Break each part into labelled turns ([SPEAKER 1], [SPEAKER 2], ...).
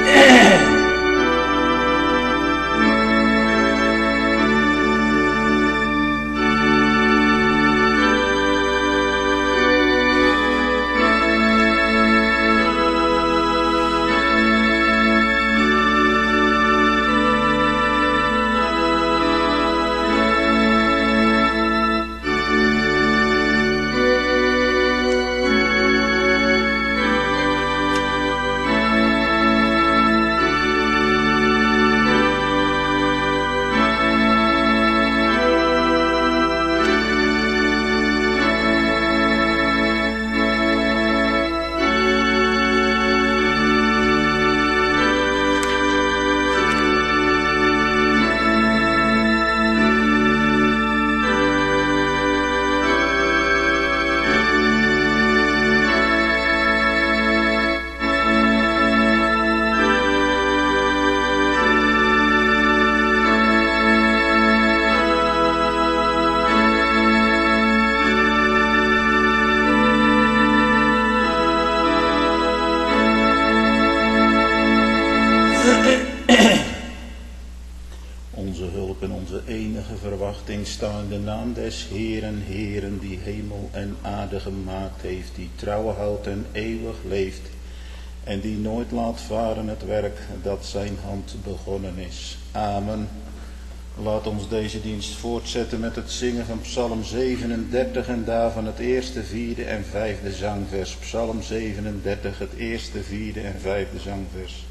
[SPEAKER 1] Onze hulp en onze enige verwachting staan in de naam des Heeren, Heeren, die hemel en aarde gemaakt heeft, die trouw houdt en eeuwig leeft, en die nooit laat varen het werk dat zijn hand begonnen is. Amen. Laat ons deze dienst voortzetten met het zingen van Psalm 37 en daarvan het eerste, vierde en vijfde zangvers. Psalm 37, het eerste, vierde en vijfde zangvers.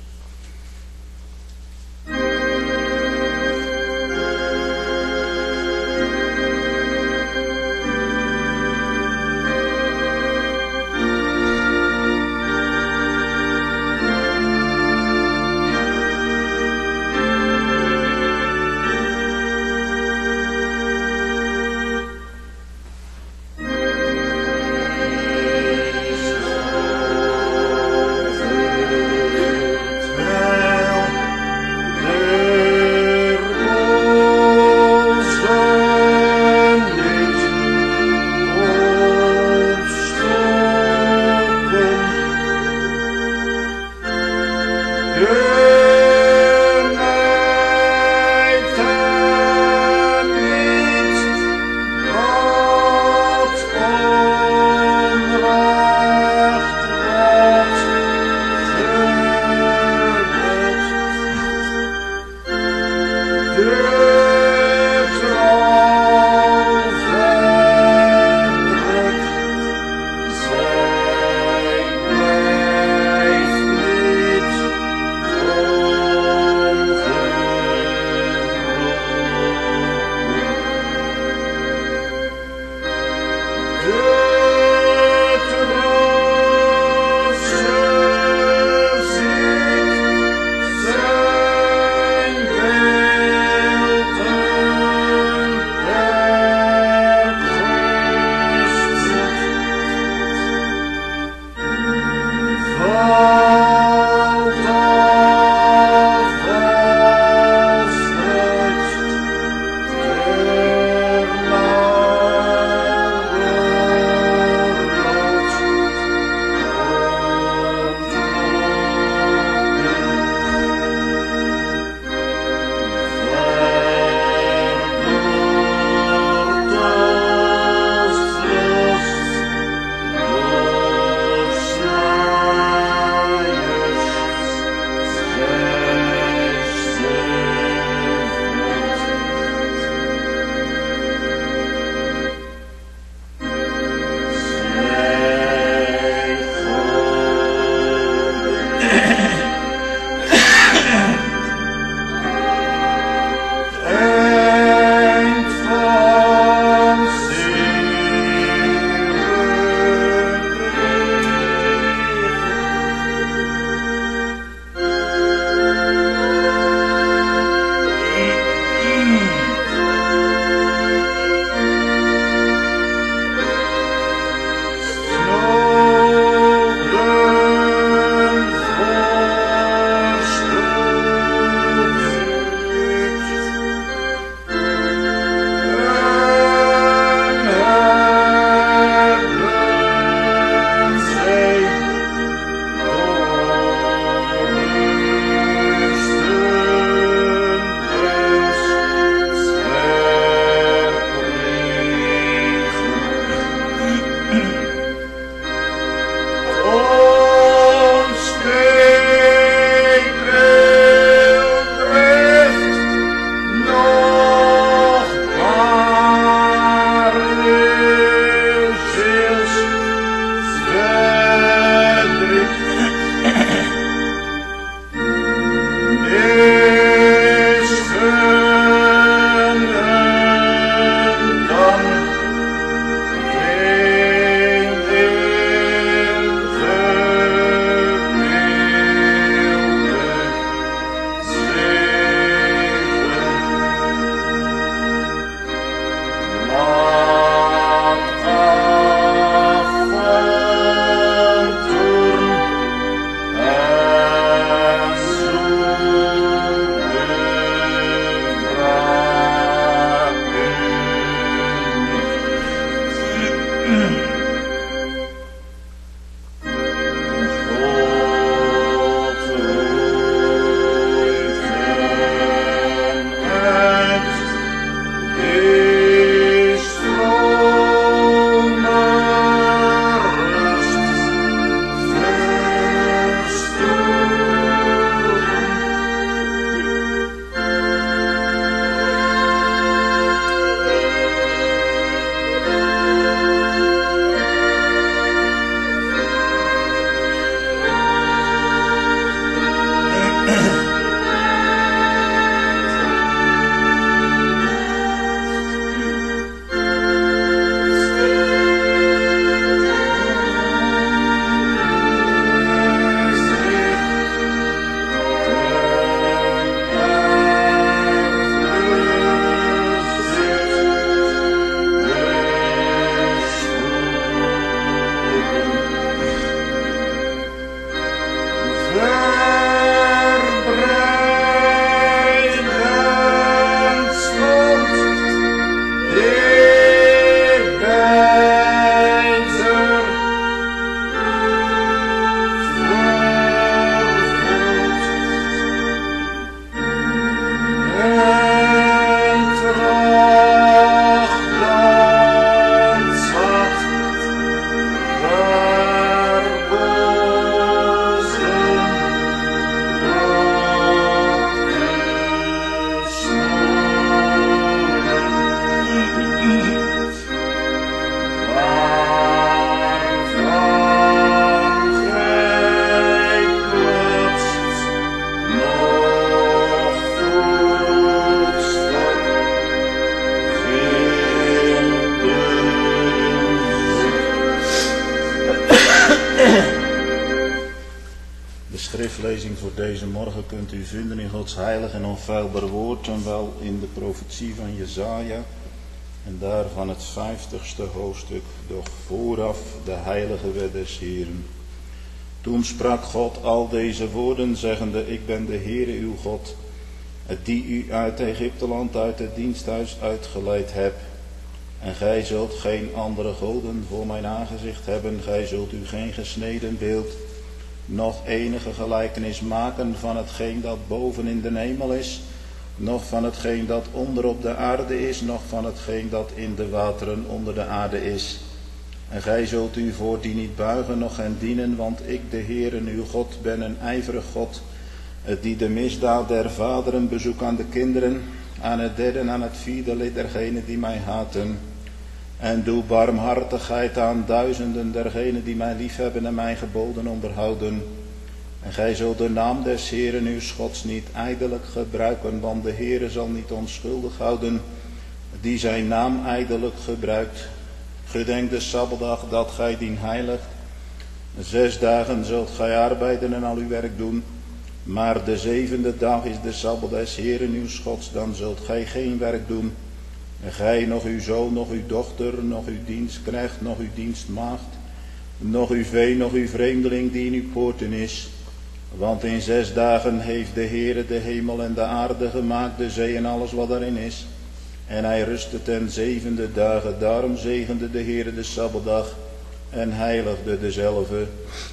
[SPEAKER 1] voor deze morgen kunt u vinden in Gods heilig en onfeilbaar woord en wel in de profetie van Jesaja en daarvan het 50ste hoofdstuk, doch vooraf de heilige wet des Heeren. Toen sprak God al deze woorden, zeggende: Ik ben de Heere uw God, die u uit Egypteland, uit het diensthuis uitgeleid heb. En gij zult geen andere goden voor mijn aangezicht hebben, gij zult u geen gesneden beeld, noch enige gelijkenis maken van hetgeen dat boven in de hemel is, noch van hetgeen dat onder op de aarde is, noch van hetgeen dat in de wateren onder de aarde is. En gij zult u voor die niet buigen, noch hen dienen, want ik, de Heere uw God, ben een ijverig God, die de misdaad der vaderen bezoekt aan de kinderen, aan het derde en aan het vierde lid dergenen die mij haten. En doe barmhartigheid aan duizenden dergenen die mij liefhebben en mijn geboden onderhouden. En gij zult de naam des Heeren uw Gods niet ijdelijk gebruiken, want de Heere zal niet onschuldig houden die zijn naam ijdelijk gebruikt. Gedenk de Sabbatdag dat gij dien heiligt. 6 dagen zult gij arbeiden en al uw werk doen. Maar de 7e dag is de Sabbat des Heeren uw Gods, dan zult gij geen werk doen. En gij, nog uw zoon, nog uw dochter, nog uw dienstknecht, nog uw dienstmaagd, nog uw vee, nog uw vreemdeling die in uw poorten is. Want in 6 dagen heeft de Heere de hemel en de aarde gemaakt, de zee en alles wat daarin is. En hij rustte ten 7e dagen, daarom zegende de Heere de Sabbatdag en heiligde dezelve.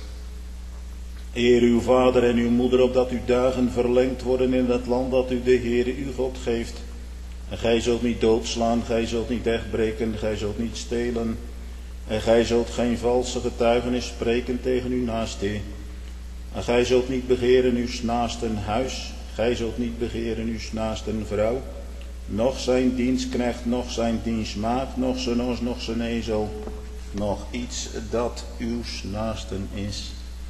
[SPEAKER 1] Eer uw vader en uw moeder, opdat uw dagen verlengd worden in het land dat u de Heere uw God geeft. En gij zult niet doodslaan, gij zult niet echtbreken, gij zult niet stelen. En gij zult geen valse getuigenis spreken tegen uw naaste. En gij zult niet begeren uw naasten huis, gij zult niet begeren uw naasten vrouw, noch zijn dienstknecht, noch zijn dienstmaagd, noch zijn os, noch zijn ezel, nog iets dat uw naasten is.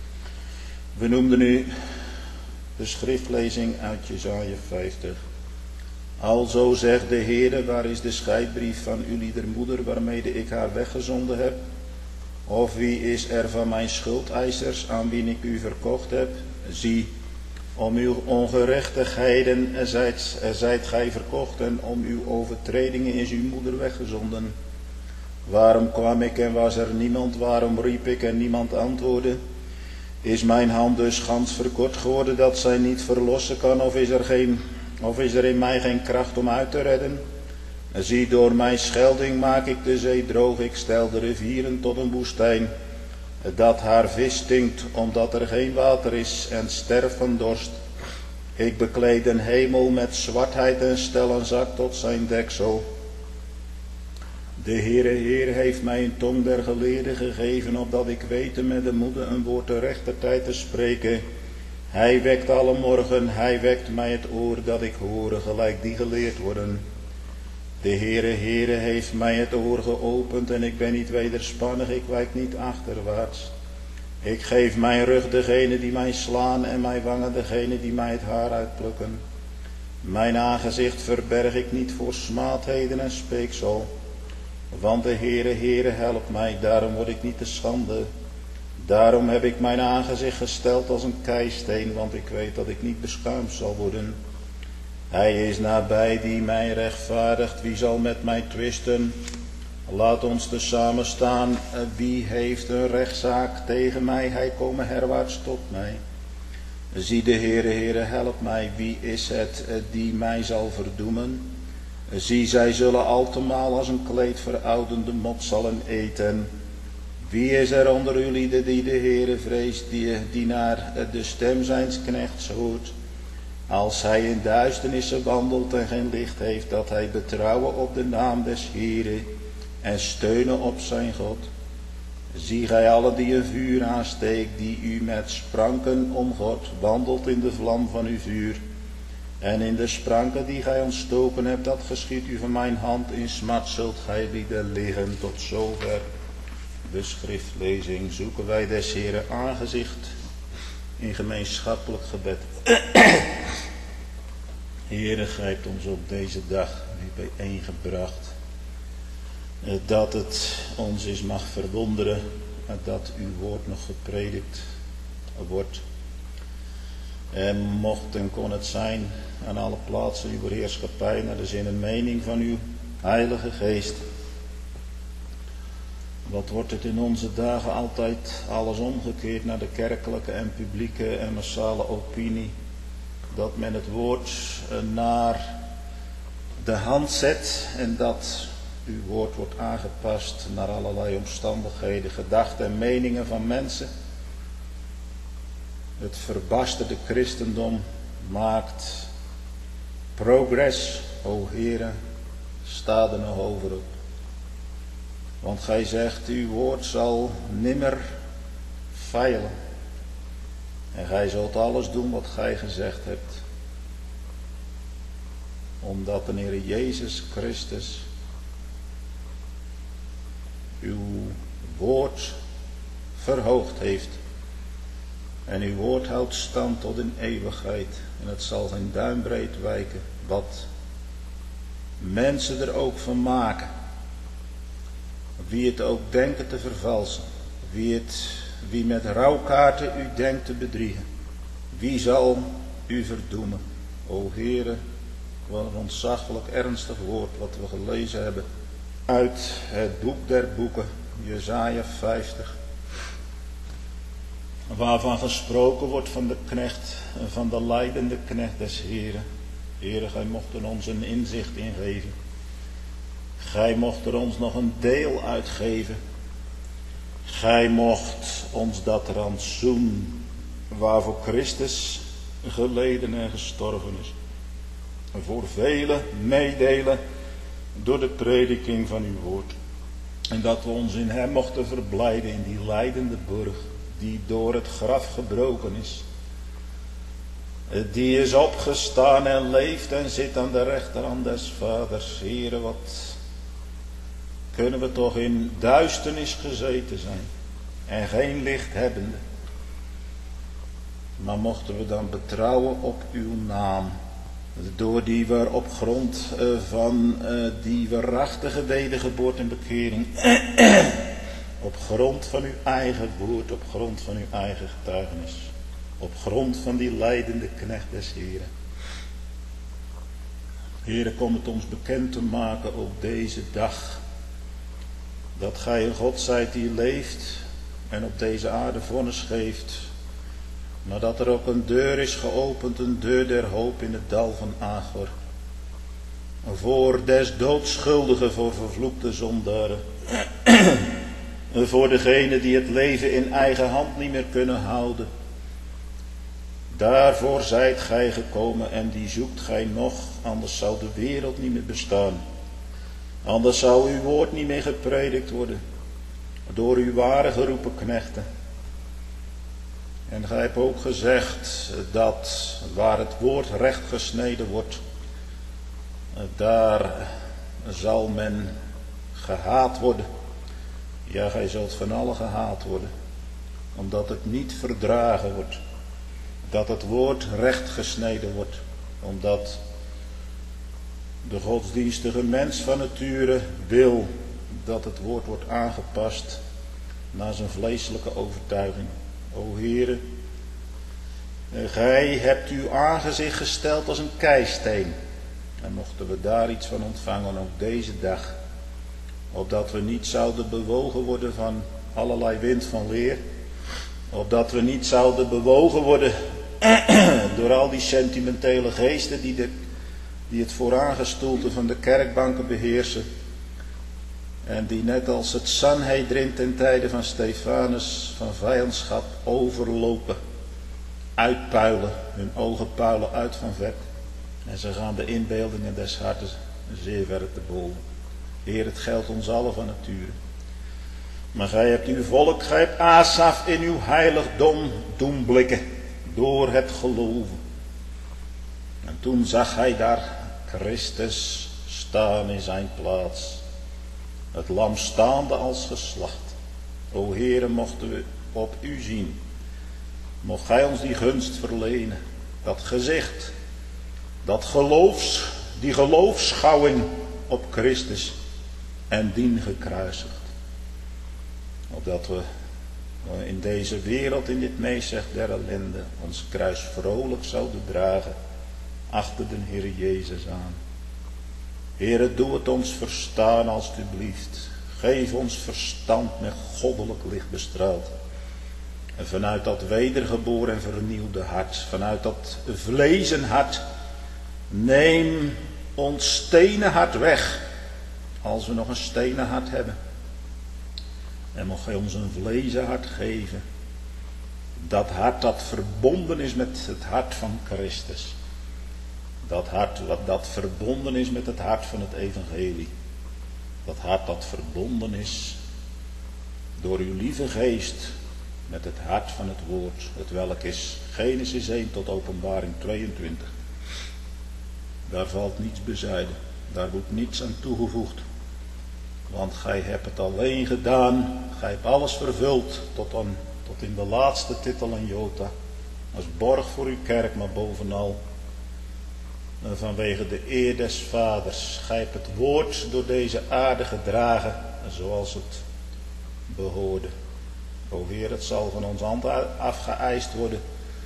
[SPEAKER 1] We noemden nu de schriftlezing uit Jesaja 50. Alzo zegt de Heere, waar is de scheidbrief van uw lieder moeder, waarmede ik haar weggezonden heb? Of wie is er van mijn schuldeisers, aan wie ik u verkocht heb? Zie, om uw ongerechtigheden zijt gij verkocht, en om uw overtredingen is uw moeder weggezonden. Waarom kwam ik en was er niemand? Waarom riep ik en niemand antwoordde? Is mijn hand dus gans verkort geworden dat zij niet verlossen kan, of is er in mij geen kracht om uit te redden? Zie, door mijn schelding maak ik de zee droog, ik stel de rivieren tot een woestijn, dat haar vis stinkt, omdat er geen water is, en sterft van dorst. Ik bekleed een hemel met zwartheid en stel een zak tot zijn deksel. De Heer heeft mij een tong der geleerden gegeven, opdat ik wete met de moede een woord te rechter tijd te spreken. Hij wekt alle morgen, hij wekt mij het oor, dat ik horen gelijk die geleerd worden. De Heere heeft mij het oor geopend, en ik ben niet wederspannig, ik wijk niet achterwaarts. Ik geef mijn rug degene die mij slaan, en mijn wangen degene die mij het haar uitplukken. Mijn aangezicht verberg ik niet voor smaadheden en speeksel. Want de Heere helpt mij, daarom word ik niet te schande. Daarom heb ik mijn aangezicht gesteld als een keisteen, want ik weet dat ik niet beschaamd zal worden. Hij is nabij die mij rechtvaardigt, wie zal met mij twisten? Laat ons tezamen staan, wie heeft een rechtszaak tegen mij? Hij komme herwaarts tot mij. Zie, de Heere helpt mij, wie is het die mij zal verdoemen? Zie, zij zullen altemaal als een kleed veroudende mot zullen eten. Wie is er onder uw lieden die de Heere vreest, die naar de stem zijns knechts hoort? Als hij in duisternissen wandelt en geen licht heeft, dat hij betrouwen op de naam des Heere en steunen op zijn God. Zie gij allen die een vuur aansteekt, die u met spranken omgord, wandelt in de vlam van uw vuur. En in de spranken die gij ontstoken hebt, dat geschiet u van mijn hand, in smart zult gij lieden liggen. Tot zover de schriftlezing. Zoeken wij des Heeren aangezicht in gemeenschappelijk gebed. Heere, grijpt ons op deze dag weer bijeengebracht. Dat het ons is mag verwonderen dat uw woord nog gepredikt wordt. En mocht en kon het zijn aan alle plaatsen uw heerschappij naar de zin en mening van uw Heilige Geest. Wat wordt het in onze dagen altijd alles omgekeerd naar de kerkelijke en publieke en massale opinie. Dat men het woord naar de hand zet en dat uw woord wordt aangepast naar allerlei omstandigheden, gedachten en meningen van mensen. Het verbasterde christendom maakt progress. O Heere, sta er nog over op. Want gij zegt, uw woord zal nimmer feilen. En gij zult alles doen wat gij gezegd hebt. Omdat de Heer Jezus Christus uw woord verhoogd heeft. En uw woord houdt stand tot in eeuwigheid. En het zal geen duimbreed wijken. Wat mensen er ook van maken. Wie het ook denken te vervalsen. Wie met rouwkaarten u denkt te bedriegen. Wie zal u verdoemen? O Heere, wat een ontzaglijk ernstig woord wat we gelezen hebben. Uit het boek der boeken, Jesaja 50. Waarvan gesproken wordt van de knecht, van de lijdende knecht des Heren. Heere, gij mocht er ons een inzicht in geven. Gij mocht er ons nog een deel uitgeven. Gij mocht ons dat rantsoen waarvoor Christus geleden en gestorven is. Voor velen meedelen door de prediking van uw woord. En dat we ons in hem mochten verblijden in die lijdende burg die door het graf gebroken is. Die is opgestaan en leeft en zit aan de rechterhand des Vaders. Heere, wat kunnen we toch in duisternis gezeten zijn en geen licht hebbende. Maar mochten we dan betrouwen op uw naam. Door die we op grond van die waarachtige wedergeboorte en bekering. Op grond van uw eigen woord, op grond van uw eigen getuigenis. Op grond van die lijdende knecht des Heren. Heere, kom het ons bekend te maken op deze dag. Dat gij een God zijt die leeft en op deze aarde vonnis geeft. Maar dat er ook een deur is geopend, een deur der hoop in het dal van Agor. Voor des doods schuldigen, voor vervloekte zondaren. Voor degenen die het leven in eigen hand niet meer kunnen houden. Daarvoor zijt gij gekomen en die zoekt gij nog, anders zou de wereld niet meer bestaan. Anders zou uw woord niet meer gepredikt worden door uw ware geroepen knechten. En gij hebt ook gezegd dat waar het woord recht gesneden wordt, daar zal men gehaat worden. Ja, gij zult van allen gehaat worden, omdat het niet verdragen wordt. Dat het woord recht gesneden wordt, omdat de godsdienstige mens van nature wil dat het woord wordt aangepast naar zijn vleeselijke overtuiging. O Heere, gij hebt uw aangezicht gesteld als een keisteen. En mochten we daar iets van ontvangen op deze dag. Opdat we niet zouden bewogen worden van allerlei wind van leer. Opdat we niet zouden bewogen worden door al die sentimentele geesten die het vooraangestoelte van de kerkbanken beheersen. En die net als het Sanhedrin ten tijde van Stefanus van vijandschap overlopen. Uitpuilen, hun ogen puilen uit van vet. En ze gaan de inbeeldingen des harten zeer ver te boven. Heer, het geldt ons allen van nature. Maar gij hebt uw volk, gij hebt Asaf in uw heiligdom doen blikken. Door het geloven. En toen zag hij daar Christus staan in zijn plaats. Het lam staande als geslacht. O Heere, mochten we op u zien. Mocht gij ons die gunst verlenen. Dat gezicht. Die geloofschouwing op Christus. En dien gekruisigd. Opdat we in deze wereld, in dit meezeg der ellende, ons kruis vrolijk zouden dragen achter de Heer Jezus aan. Heere, doe het ons verstaan alstublieft. Geef ons verstand met goddelijk licht bestraald. En vanuit dat wedergeboren en vernieuwde hart, vanuit dat vlezen hart, neem ons stenen hart weg, als we nog een stenen hart hebben. En mag Hij ons een vlezen hart geven. Dat hart dat verbonden is met het hart van Christus. Dat hart dat verbonden is met het hart van het evangelie. Dat hart dat verbonden is door uw lieve geest met het hart van het woord. Het welk is Genesis 1 tot Openbaring 22. Daar valt niets bezijden. Daar wordt niets aan toegevoegd. Want gij hebt het alleen gedaan. Gij hebt alles vervuld tot in de laatste titel en jota. Als borg voor uw kerk, maar bovenal vanwege de eer des vaders. Gij hebt het woord door deze aarde gedragen zoals het behoorde. O Heer, het zal van ons hand afgeëist worden.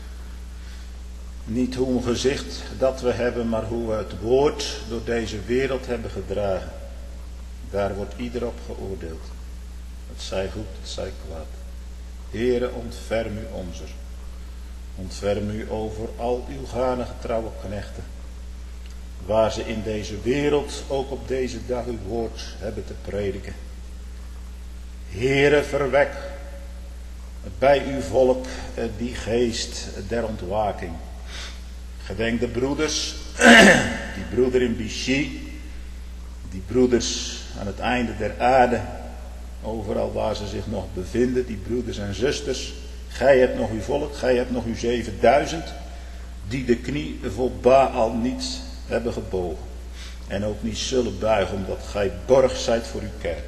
[SPEAKER 1] Niet hoe een gezicht dat we hebben, maar hoe we het woord door deze wereld hebben gedragen. Daar wordt ieder op geoordeeld. Het zij goed, het zij kwaad. Heere, ontferm u onzer. Ontferm u over al uw gane getrouwe knechten. Waar ze in deze wereld ook op deze dag uw woord hebben te prediken. Heere, verwek bij uw volk die geest der ontwaking. Gedenk de broeders, die broeder in Vichy, die broeders aan het einde der aarde, overal waar ze zich nog bevinden, die broeders en zusters. Gij hebt nog uw volk, gij hebt nog uw 7000, die de knie voor Baal niet hebben gebogen. En ook niet zullen buigen, omdat gij borg zijt voor uw kerk.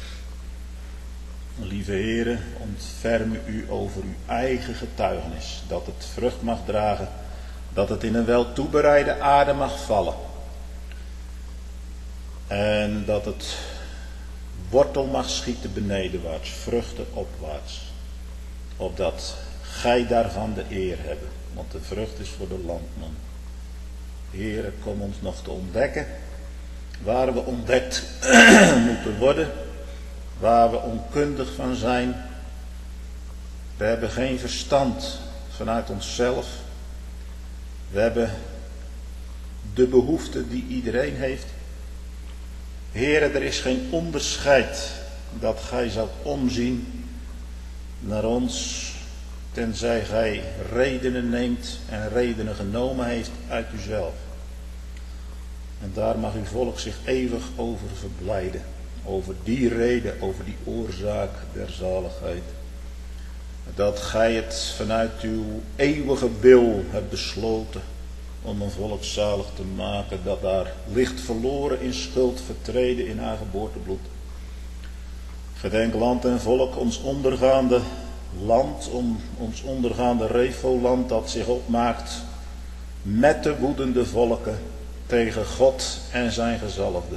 [SPEAKER 1] Lieve Heere, ontferm u over uw eigen getuigenis, dat het vrucht mag dragen, dat het in een wel toebereide aarde mag vallen. En dat het wortel mag schieten benedenwaarts, vruchten opwaarts. Opdat gij daarvan de eer hebben, want de vrucht is voor de landman. Heere, kom ons nog te ontdekken, waar we ontdekt moeten worden, waar we onkundig van zijn. We hebben geen verstand vanuit onszelf. We hebben de behoefte die iedereen heeft. Heere, er is geen onderscheid dat gij zoudt omzien naar ons, tenzij gij redenen neemt en redenen genomen heeft uit uzelf. En daar mag uw volk zich eeuwig over verblijden. Over die reden, over die oorzaak der zaligheid. Dat gij het vanuit uw eeuwige wil hebt besloten om een volk zalig te maken, dat daar ligt verloren in schuld, vertreden in haar geboortebloed. Gedenk land en volk, ons ondergaande land, ons ondergaande Refoland, dat zich opmaakt met de woedende volken tegen God en zijn gezalfde.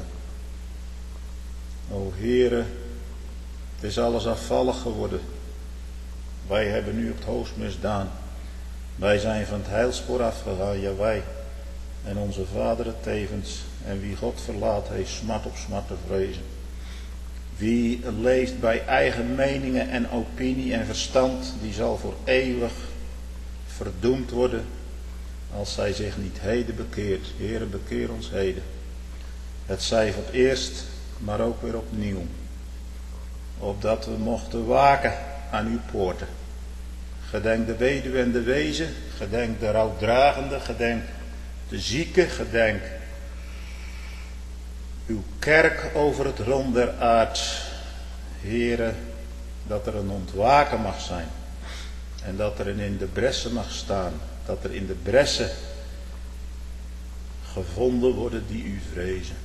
[SPEAKER 1] O Heere, het is alles afvallig geworden. Wij hebben nu op het hoogst misdaan. Wij zijn van het heilspoor afgegaan, ja wij en onze vaderen tevens. En wie God verlaat heeft smart op smart te vrezen. Wie leeft bij eigen meningen en opinie en verstand, die zal voor eeuwig verdoemd worden als zij zich niet heden bekeert. Heere, bekeer ons heden. Het zij voor het eerst, maar ook weer opnieuw. Opdat we mochten waken aan uw poorten. Gedenk de weduwe en de wezen, gedenk de rouwdragende, gedenk de zieke, gedenk uw kerk over het rond der aard. Heere, dat er een ontwaken mag zijn. En dat er in de bressen mag staan. Dat er in de bressen gevonden worden die u vrezen.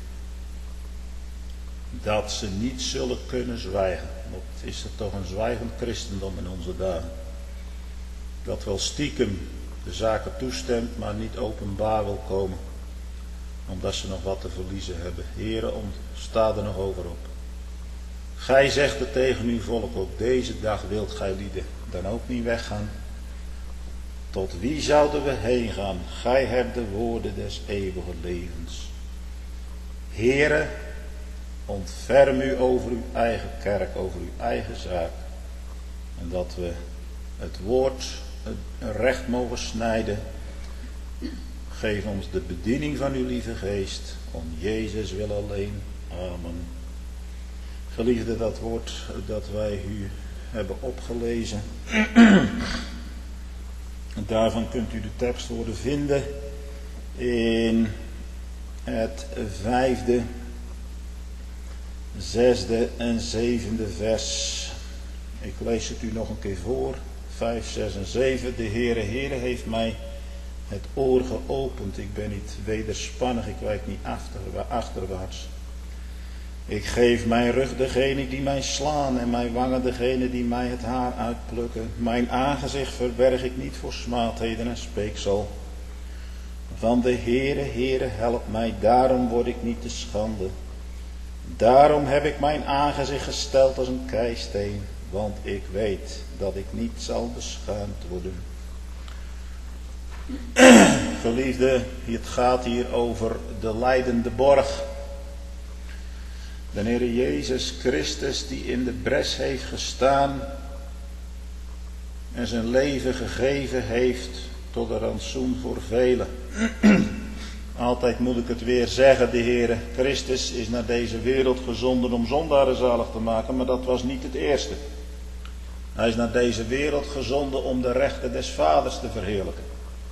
[SPEAKER 1] Dat ze niet zullen kunnen zwijgen. Wat is er toch een zwijgend christendom in onze dagen. Dat wel stiekem de zaken toestemt, maar niet openbaar wil komen. Omdat ze nog wat te verliezen hebben. Heere, sta er nog over op. Gij zegt het tegen uw volk, ook deze dag wilt gij lieden dan ook niet weggaan. Tot wie zouden we heen gaan? Gij hebt de woorden des eeuwige levens. Heere, ontferm u over uw eigen kerk, over uw eigen zaak. En dat we het woord recht mogen snijden. Geef ons de bediening van uw lieve geest. Om Jezus wil alleen. Amen. Geliefde, dat woord dat wij u hebben opgelezen. Daarvan kunt u de tekstwoorden vinden in het 5e, 6e en 7e vers. Ik lees het u nog een keer voor. 5, 6 en 7. De Heere heeft mij het oor geopend. Ik ben niet wederspannig, ik wijk niet achterwaarts. Ik geef mijn rug degene die mij slaan en mijn wangen degene die mij het haar uitplukken. Mijn aangezicht verberg ik niet voor smaadheden en speeksel. Van de Heere, help mij, daarom word ik niet te schande. Daarom heb ik mijn aangezicht gesteld als een keisteen, want ik weet dat ik niet zal beschaamd worden. Geliefde, het gaat hier over de lijdende borg. De Heer Jezus Christus die in de bres heeft gestaan en zijn leven gegeven heeft tot een rantsoen voor velen. Altijd moet ik het weer zeggen, de Heer Christus is naar deze wereld gezonden om zondaren zalig te maken, maar dat was niet het eerste. Hij is naar deze wereld gezonden om de rechten des Vaders te verheerlijken.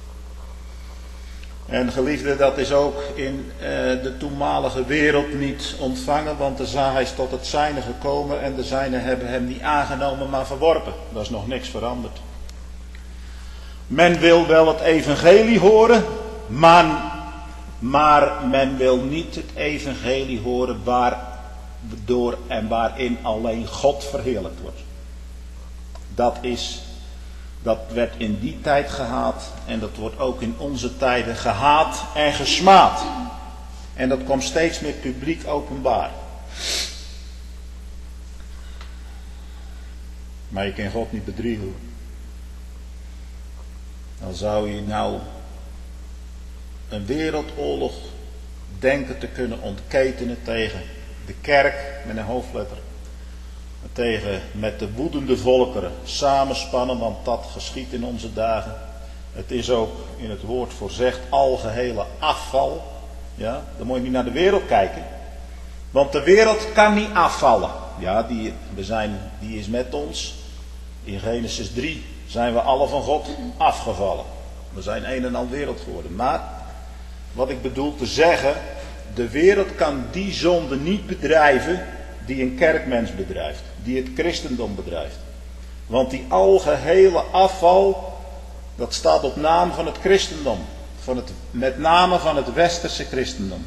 [SPEAKER 1] En geliefde, dat is ook in de toenmalige wereld niet ontvangen, want hij is tot het zijne gekomen en de zijnen hebben hem niet aangenomen, maar verworpen. Dat is nog niks veranderd. Men wil wel het evangelie horen, maar men wil niet het evangelie horen waardoor en waarin alleen God verheerlijkt wordt. Dat werd in die tijd gehaat en dat wordt ook in onze tijden gehaat en gesmaad. En dat komt steeds meer publiek openbaar. Maar je kan God niet bedriegen. Dan zou je nou een wereldoorlog denken te kunnen ontketenen tegen de kerk met een hoofdletter. Met de woedende volkeren samenspannen, want dat geschiet in onze dagen. Het is ook in het woord voorzegd algehele afval. Ja, dan moet je niet naar de wereld kijken. Want de wereld kan niet afvallen. Ja, die is met ons. In Genesis 3 zijn we alle van God afgevallen. We zijn een en al wereld geworden. Maar, wat ik bedoel te zeggen, de wereld kan die zonde niet bedrijven die een kerkmens bedrijft, die het christendom bedrijft. Want die algehele afval, dat staat op naam van het christendom. Met name van het westerse christendom.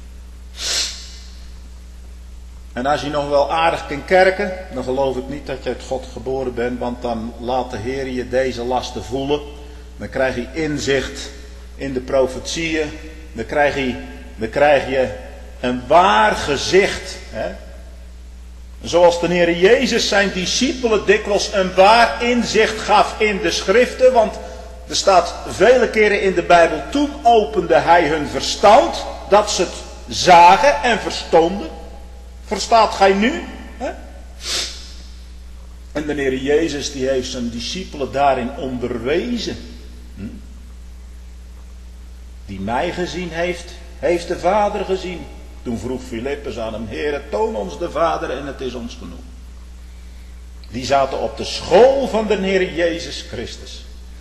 [SPEAKER 1] En als je nog wel aardig kan kerken, dan geloof ik niet dat je uit God geboren bent, want dan laat de Heer je deze lasten voelen. Dan krijg je inzicht in de profetieën. Dan krijg je een waar gezicht. Hè? Zoals de Heer Jezus zijn discipelen dikwijls een waar inzicht gaf in de schriften. Want er staat vele keren in de Bijbel, toen opende hij hun verstand, dat ze het zagen en verstonden. Verstaat gij nu? Hè? En de Heer Jezus die heeft zijn discipelen daarin onderwezen. Die mij gezien heeft, heeft de Vader gezien. Toen vroeg Filippus aan hem, Heere, toon ons de Vader en het is ons genoeg. Die zaten op de school van de Heer Jezus Christus.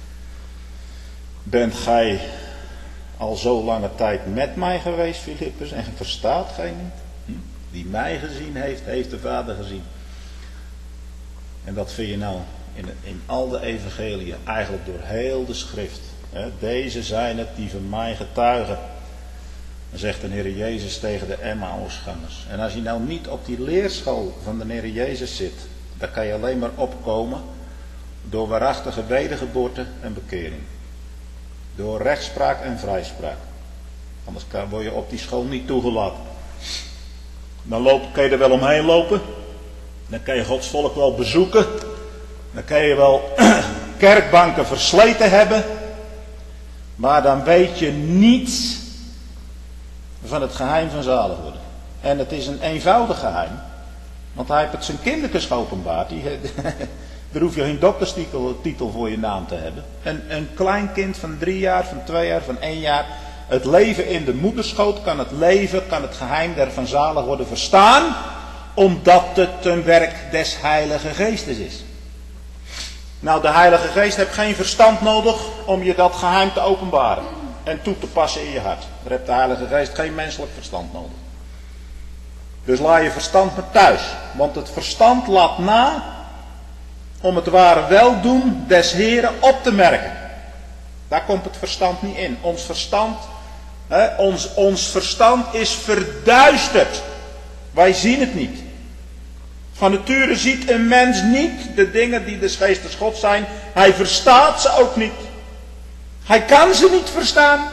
[SPEAKER 1] Bent gij al zo lange tijd met mij geweest, Filippus, en verstaat gij niet? Die mij gezien heeft, heeft de Vader gezien. En dat vind je nou in al de evangeliën, eigenlijk door heel de schrift. Deze zijn het die van mij getuigen. Dan zegt de Heer Jezus tegen de Emmausgangers. En als je nou niet op die leerschool van de Heer Jezus zit, dan kan je alleen maar opkomen door waarachtige wedergeboorte en bekering. Door rechtspraak en vrijspraak. Anders word je op die school niet toegelaten. Dan kun je er wel omheen lopen. Dan kan je Gods volk wel bezoeken. Dan kan je wel kerkbanken versleten hebben. Maar dan weet je niets van het geheim van zalig worden. En het is een eenvoudig geheim. Want hij heeft het zijn kindertjes geopenbaard. Daar hoef je geen dokterstitel voor je naam te hebben. Een klein kind van 3 jaar, van 2 jaar, van 1 jaar. Het leven in de moederschoot kan het geheim der van zalig worden verstaan. Omdat het een werk des Heilige Geestes is. Nou, de Heilige Geest heeft geen verstand nodig om je dat geheim te openbaren. En toe te passen in je hart. Daar heeft de Heilige Geest geen menselijk verstand nodig. Dus laat je verstand maar thuis. Want het verstand laat na om het ware weldoen des Heren op te merken. Daar komt het verstand niet in. Ons verstand is verduisterd. Wij zien het niet. Van nature ziet een mens niet de dingen die des Geestes God zijn. Hij verstaat ze ook niet. Hij kan ze niet verstaan.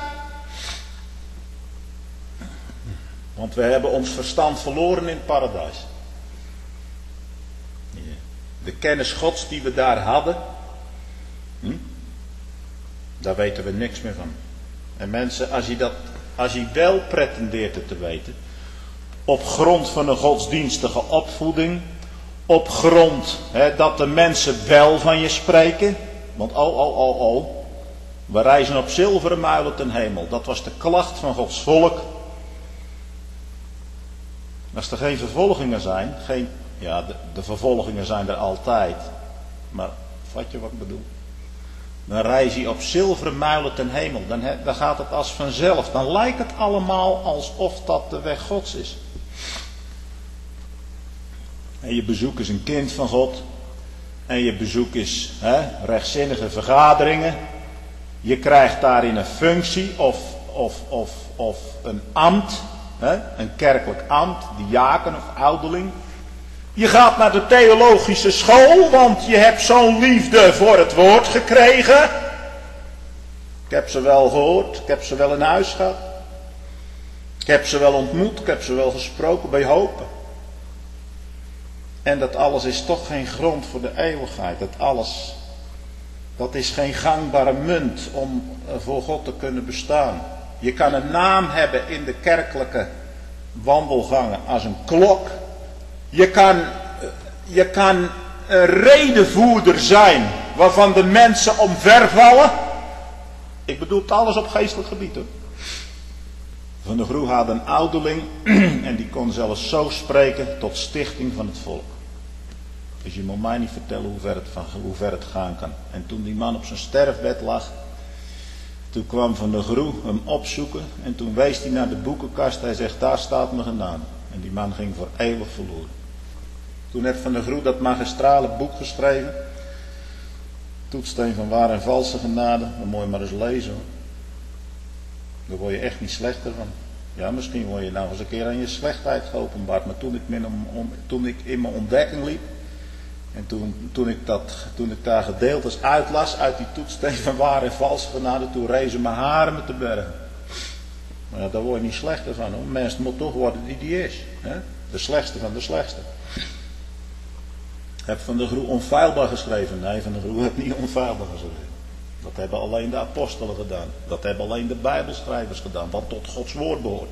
[SPEAKER 1] Want we hebben ons verstand verloren in het paradijs. De kennis Gods die we daar hadden. Daar weten we niks meer van. En mensen, als je wel pretendeert het te weten. Op grond van een godsdienstige opvoeding. Op grond dat de mensen wel van je spreken. Want we reizen op zilveren muilen ten hemel. Dat was de klacht van Gods volk. Als er geen vervolgingen zijn. De vervolgingen zijn er altijd. Maar vat je wat ik bedoel? Dan reis je op zilveren muilen ten hemel. Dan gaat het als vanzelf. Dan lijkt het allemaal alsof dat de weg Gods is. En je bezoek is een kind van God. En je bezoek is rechtzinnige vergaderingen. Je krijgt daarin een functie of een ambt. Een kerkelijk ambt, diaken of ouderling. Je gaat naar de theologische school, want je hebt zo'n liefde voor het woord gekregen. Ik heb ze wel gehoord, ik heb ze wel in huis gehad. Ik heb ze wel ontmoet, ik heb ze wel gesproken bij hopen. En dat alles is toch geen grond voor de eeuwigheid. Dat is geen gangbare munt om voor God te kunnen bestaan. Je kan een naam hebben in de kerkelijke wandelgangen als een klok. Je kan een redevoerder zijn waarvan de mensen omvervallen. Ik bedoel het alles op geestelijk gebied hoor. Van der Groe had een ouderling en die kon zelfs zo spreken tot stichting van het volk. Dus je moet mij niet vertellen hoe ver het gaan kan. En toen die man op zijn sterfbed lag, toen kwam Van der Groe hem opzoeken en toen wees hij naar de boekenkast. Hij zegt, daar staat mijn naam. En die man ging voor eeuwig verloren. Toen heeft Van der Groe dat magistrale boek geschreven. Toetssteen van waar en valse genade. Dat moet je maar eens lezen hoor. Daar word je echt niet slechter van. Ja, misschien word je nou eens een keer aan je slechtheid geopenbaard. Maar toen ik in mijn ontdekking liep. En toen ik daar gedeeltes uitlas uit die toetssteen van waar en valse genade. Toen rezen mijn haren me te bergen. Maar ja, daar word je niet slechter van hoor. Mens moet toch worden die is. Hè? De slechtste van de slechtste. Heb Van der Groe onfeilbaar geschreven? Nee, Van der Groe heeft niet onfeilbaar geschreven. Dat hebben alleen de apostelen gedaan. Dat hebben alleen de bijbelschrijvers gedaan. Wat tot Gods woord behoort.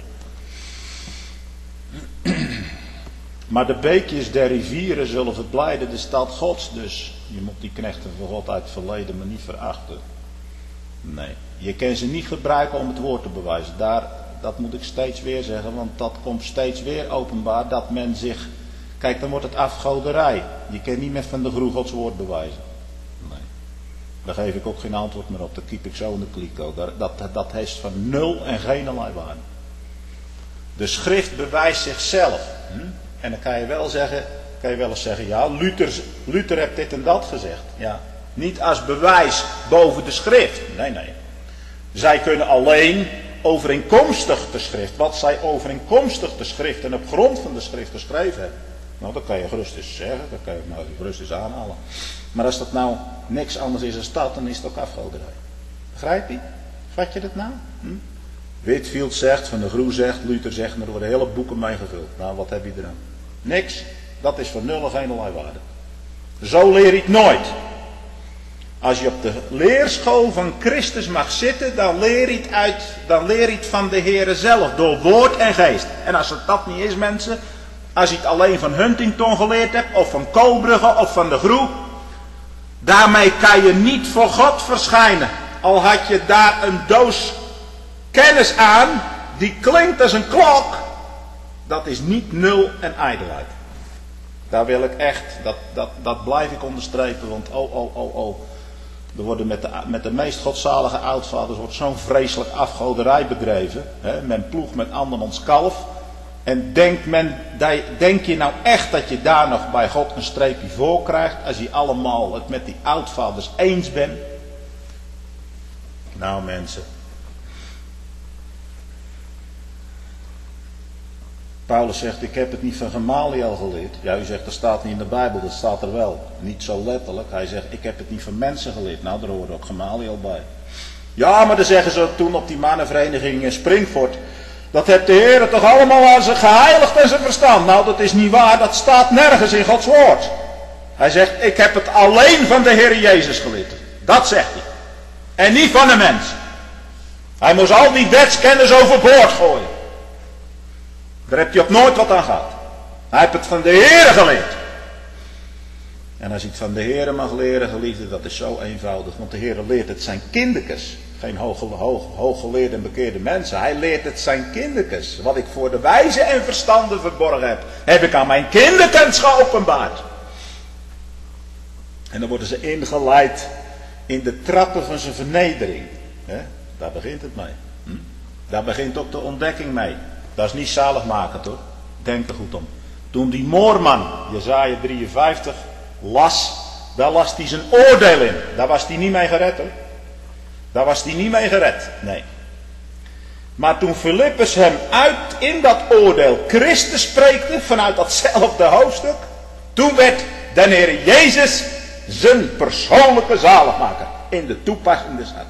[SPEAKER 1] Maar de beekjes der rivieren zullen verblijden de stad Gods. Dus je moet die knechten van God uit het verleden maar niet verachten. Nee, je kan ze niet gebruiken om het woord te bewijzen. Dat moet ik steeds weer zeggen. Want dat komt steeds weer openbaar dat men zich... Kijk, dan wordt het afgoderij. Je kan niet met Van der Groe Gods woord bewijzen. Nee. Daar geef ik ook geen antwoord meer op. Dat kiep ik zo in de kliko. Dat heeft van nul en geen allerlei waarde. De schrift bewijst zichzelf. En dan kan je wel eens zeggen, ja, Luther heeft dit en dat gezegd. Ja, niet als bewijs boven de schrift. Nee. Zij kunnen alleen overeenkomstig de schrift, wat zij overeenkomstig de schrift en op grond van de schrift geschreven hebben. Nou, dat kan je gerust eens zeggen, dat kan je gerust eens aanhalen. Maar als dat nou niks anders is dan dat, dan is het ook afgoderij. Begrijp je? Vat je dat nou? Whitefield zegt, Van der Groe zegt, Luther zegt, en er worden hele boeken mee gevuld. Nou, wat heb je er dan? Niks. Dat is van nul en geen waarde. Zo leer je het nooit. Als je op de leerschool van Christus mag zitten, dan leer je het van de Heere zelf, door woord en geest. En als het dat niet is, mensen, als je het alleen van Huntington geleerd hebt, of van Koolbrugge, of van de Groep, daarmee kan je niet voor God verschijnen. Al had je daar een doos kennis aan, die klinkt als een klok, dat is niet nul en ijdelheid. Daar wil ik echt, dat blijf ik onderstrepen, want er worden met de meest godzalige oudvaders wordt zo'n vreselijk afgoderij bedreven. Hè? Men ploegt met andermans kalf. En denk je nou echt dat je daar nog bij God een streepje voor krijgt, als je allemaal het met die oudvaders eens bent? Nou mensen. Paulus zegt, ik heb het niet van Gamaliel geleerd. Ja, u zegt, dat staat niet in de Bijbel, dat staat er wel. Niet zo letterlijk. Hij zegt, ik heb het niet van mensen geleerd. Nou, daar hoort ook Gamaliel bij. Ja, maar dan zeggen ze toen op die mannenvereniging in Springfort, dat heeft de Heer toch allemaal aan zijn geheiligd en zijn verstand. Nou, dat is niet waar, dat staat nergens in Gods woord. Hij zegt, ik heb het alleen van de Heer Jezus geleerd. Dat zegt hij. En niet van de mens. Hij moest al die wetskennis overboord gooien. Daar heb je op nooit wat aan gehad. Hij heeft het van de Heere geleerd. En als je het van de Heere mag leren, geliefde, dat is zo eenvoudig. Want de Heere leert het zijn kindertjes. Geen hooggeleerde en bekeerde mensen. Hij leert het zijn kindertjes. Wat ik voor de wijze en verstanden verborgen heb, heb ik aan mijn kindertjes geopenbaard. En dan worden ze ingeleid in de trappen van zijn vernedering. Daar begint het mee. Daar begint ook de ontdekking mee. Dat is niet zaligmakend hoor. Denk er goed om. Toen die moorman, Jesaja 53, las, daar las hij zijn oordeel in. Daar was hij niet mee gered hoor. Daar was hij niet mee gered. Nee. Maar toen Filippus hem in dat oordeel Christus spreekte, vanuit datzelfde hoofdstuk, toen werd de Heer Jezus zijn persoonlijke zaligmaker. In de toepassende zin.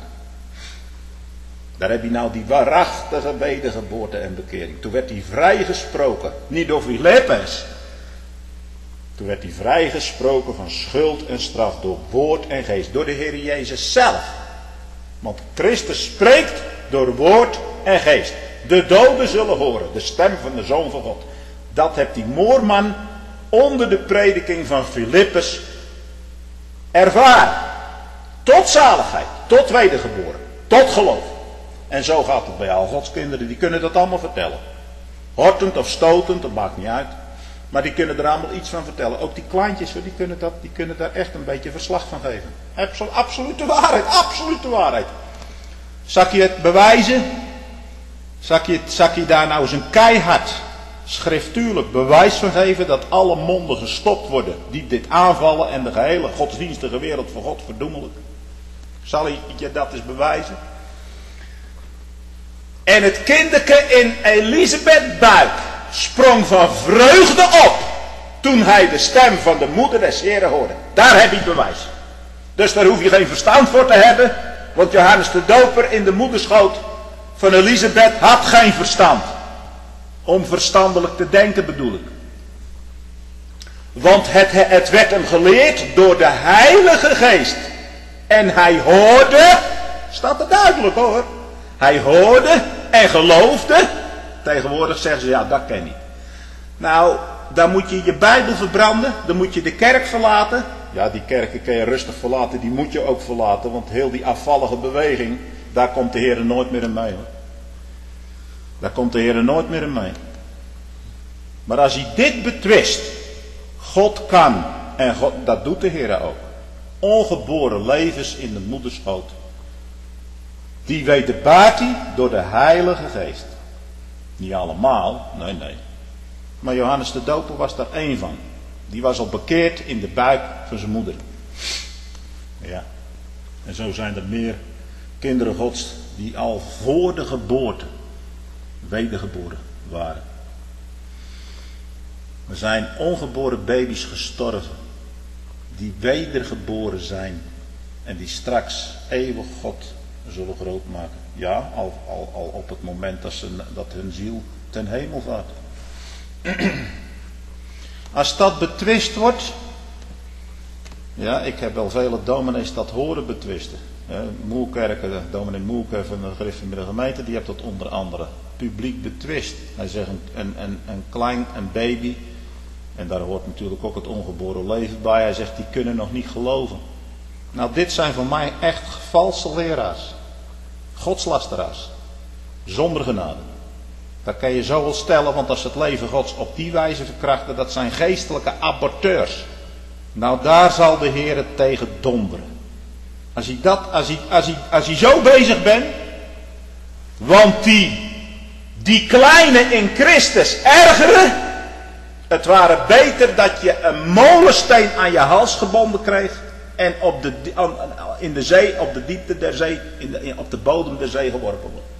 [SPEAKER 1] Daar heb je nou die waarachtige wedergeboorte en bekering. Toen werd hij vrijgesproken. Niet door Filippus. Toen werd hij vrijgesproken van schuld en straf. Door woord en geest. Door de Heer Jezus zelf. Want Christus spreekt door woord en geest. De doden zullen horen. De stem van de Zoon van God. Dat heeft die moorman onder de prediking van Filippus ervaren. Tot zaligheid. Tot wedergeboren. Tot geloof. En zo gaat het bij al Gods kinderen. Die kunnen dat allemaal vertellen. Hortend of stotend, dat maakt niet uit. Maar die kunnen er allemaal iets van vertellen. Ook die kleintjes, die kunnen daar echt een beetje verslag van geven. Absolute waarheid, absolute waarheid. Zal je het bewijzen? Zal je daar nou eens een keihard schriftuurlijk bewijs van geven dat alle monden gestopt worden die dit aanvallen en de gehele godsdienstige wereld voor God verdoemelijken? Zal je dat eens bewijzen? En het kinderke in Elisabeth buik sprong van vreugde op toen hij de stem van de moeder des Heren hoorde. Daar heb je het bewijs. Dus daar hoef je geen verstand voor te hebben, want Johannes de Doper in de moederschoot van Elisabeth had geen verstand. Om verstandelijk te denken bedoel ik. Want het werd hem geleerd door de Heilige Geest. En hij hoorde, staat er duidelijk hoor. Hij hoorde en geloofde. Tegenwoordig zeggen ze, ja dat ken ik. Nou, dan moet je je Bijbel verbranden. Dan moet je de kerk verlaten. Ja, die kerken kun je rustig verlaten. Die moet je ook verlaten. Want heel die afvallige beweging, daar komt de Heer nooit meer in mee hoor. Daar komt de Heer nooit meer in mee. Maar als hij dit betwist. God kan. En God, dat doet de Heer ook. Ongeboren levens in de moederschoot. Die wederbaart hij door de Heilige Geest. Niet allemaal, nee. Maar Johannes de Doper was daar één van. Die was al bekeerd in de buik van zijn moeder. Ja. En zo zijn er meer kinderen Gods die al voor de geboorte wedergeboren waren. Er zijn ongeboren baby's gestorven. Die wedergeboren zijn. En die straks eeuwig God zullen groot maken. Ja, al op het moment dat hun ziel ten hemel vaart. Als dat betwist wordt, ja, ik heb wel vele dominees dat horen betwisten. Moerkerken, dominee Moerker van de gereformeerde gemeente, die heeft dat onder andere publiek betwist. Hij zegt een baby, en daar hoort natuurlijk ook het ongeboren leven bij. Hij zegt, die kunnen nog niet geloven. Nou, dit zijn voor mij echt valse leraars. Godslasteraars. Zonder genade. Dat kan je zo wel stellen, want als ze het leven Gods op die wijze verkrachten, dat zijn geestelijke aborteurs. Nou, daar zal de Heer het tegen donderen. Als hij zo bezig bent, want die kleine in Christus ergeren, het ware beter dat je een molensteen aan je hals gebonden kreeg en in de zee, op de diepte der zee, op de bodem der zee geworpen wordt.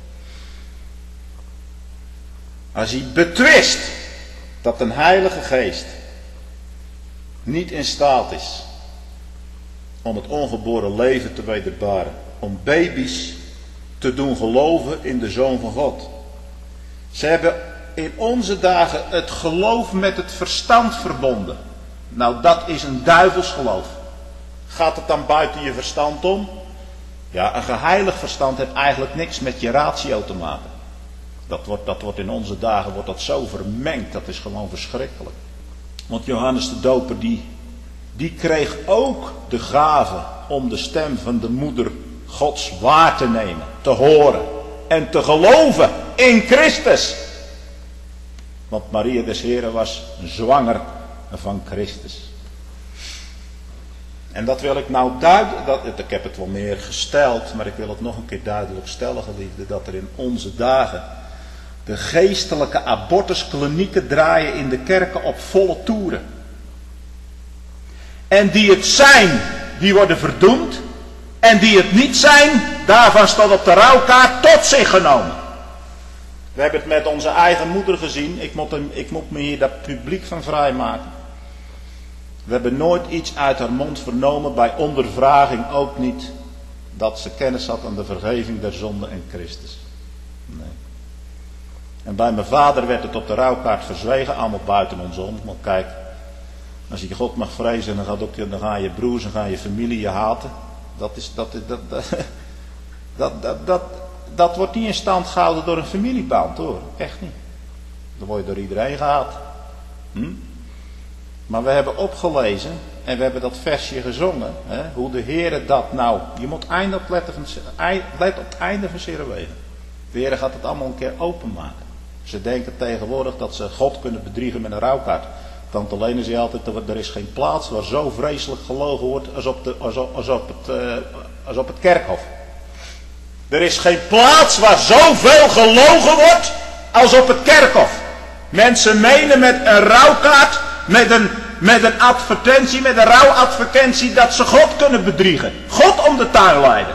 [SPEAKER 1] Als hij betwist dat een heilige geest niet in staat is om het ongeboren leven te wederbaren, om baby's te doen geloven in de Zoon van God. Ze hebben in onze dagen het geloof met het verstand verbonden. Nou, dat is een duivelsgeloof. Gaat het dan buiten je verstand om? Ja, een geheiligd verstand heeft eigenlijk niks met je ratio te maken. Dat wordt in onze dagen zo vermengd, dat is gewoon verschrikkelijk. Want Johannes de Doper die kreeg ook de gave om de stem van de moeder Gods waar te nemen, te horen en te geloven in Christus. Want Maria des Heren was zwanger van Christus. En dat wil ik nou duidelijk, ik heb het wel meer gesteld, maar ik wil het nog een keer duidelijk stellen, geliefden, dat er in onze dagen de geestelijke abortusklinieken draaien in de kerken op volle toeren. En die het zijn, die worden verdoemd. En die het niet zijn, daarvan staat op de rouwkaart tot zich genomen. We hebben het met onze eigen moeder gezien. Ik moet me hier daar publiek van vrijmaken. We hebben nooit iets uit haar mond vernomen, bij ondervraging ook niet, dat ze kennis had aan de vergeving der zonde in Christus. Nee. En bij mijn vader werd het op de rouwkaart verzwegen, allemaal buiten ons om. Want kijk, als je God mag vrezen, dan gaan je broers en gaan je familie je haten. Dat wordt niet in stand gehouden door een familieband, hoor. Echt niet. Dan word je door iedereen gehaat. Maar we hebben opgelezen en we hebben dat versje gezongen. Hoe de Heere dat nou. Je moet let op het einde van Zerewegen. De Heere gaat het allemaal een keer openmaken. Ze denken tegenwoordig dat ze God kunnen bedriegen met een rouwkaart. Tante Lene zei altijd, er is geen plaats waar zo vreselijk gelogen wordt als op het kerkhof. Er is geen plaats waar zoveel gelogen wordt als op het kerkhof. Mensen menen met een rouwkaart, met een advertentie, met een rouwadvertentie, dat ze God kunnen bedriegen. God om de tuin leiden.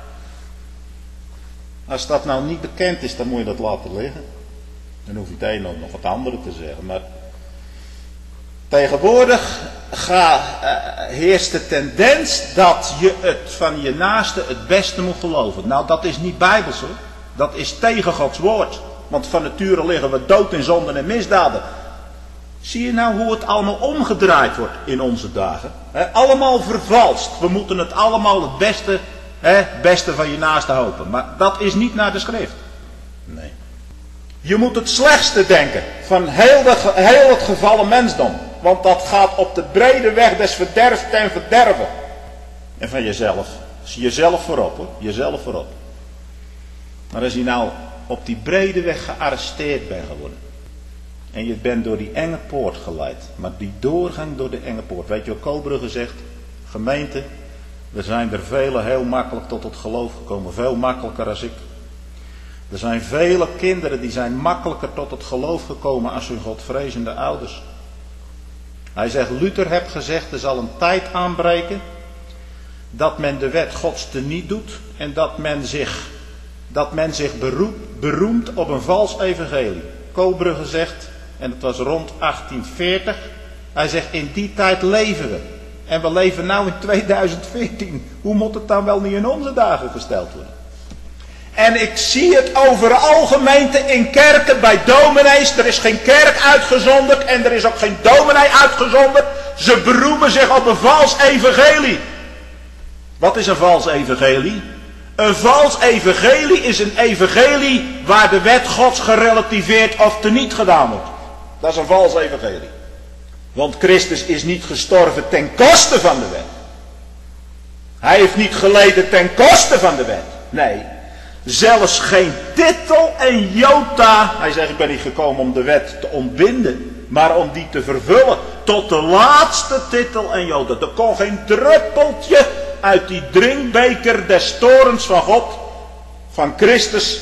[SPEAKER 1] Als dat nou niet bekend is, dan moet je dat laten liggen. Dan hoef je het een of nog het andere te zeggen. Maar tegenwoordig heerst de tendens dat je het van je naaste het beste moet geloven. Nou, dat is niet bijbels, hoor. Dat is tegen Gods woord. Want van nature liggen we dood in zonden en misdaden. Zie je nou hoe het allemaal omgedraaid wordt in onze dagen? Allemaal vervalst. We moeten het allemaal het beste van je naaste hopen. Maar dat is niet naar de schrift. Nee. Je moet het slechtste denken van heel het gevallen mensdom. Want dat gaat op de brede weg des verderfs ten verderven. En van jezelf. Zie jezelf voorop, hoor. Jezelf voorop. Maar als je nou op die brede weg gearresteerd bent geworden. En je bent door die enge poort geleid. Maar die doorgang door de enge poort. Weet je wat Koolbrugge zegt? Gemeente, er zijn er velen heel makkelijk tot het geloof gekomen. Veel makkelijker als ik. Er zijn vele kinderen die zijn makkelijker tot het geloof gekomen als hun godvrezende ouders. Hij zegt, Luther heeft gezegd, er zal een tijd aanbreken dat men de wet Gods teniet doet en dat men zich beroemt op een vals evangelie. Koolbrugge zegt, en het was rond 1840, hij zegt, in die tijd leven we. En we leven nu in 2014. Hoe moet het dan wel niet in onze dagen gesteld worden? En ik zie het overal gemeenten in kerken, bij dominees. Er is geen kerk uitgezonderd en er is ook geen dominee uitgezonderd. Ze beroemen zich op een vals evangelie. Wat is een vals evangelie? Een vals evangelie is een evangelie waar de wet Gods gerelativeerd of teniet gedaan wordt. Dat is een vals evangelie. Want Christus is niet gestorven ten koste van de wet. Hij heeft niet geleden ten koste van de wet. Nee, zelfs geen titel en jota. Hij zegt, ik ben niet gekomen om de wet te ontbinden, maar om die te vervullen. Tot de laatste titel en jota. Er kon geen druppeltje uit die drinkbeker des toorns van God, van Christus,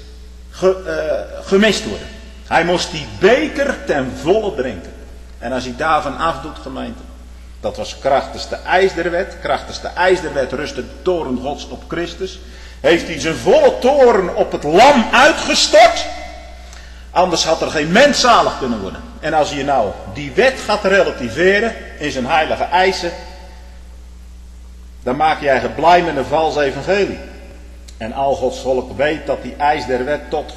[SPEAKER 1] gemist worden. Hij moest die beker ten volle drinken. En als hij daarvan afdoet, gemeente, dat was krachtens de eis der wet. Krachtens de eis der wet rustte de toorn Gods op Christus. Heeft hij zijn volle toorn op het lam uitgestort. Anders had er geen mens zalig kunnen worden. En als je nou die wet gaat relativeren in zijn heilige eisen, dan maak je eigenlijk blij met een vals evangelie. En al Gods volk weet dat die eis der wet tot...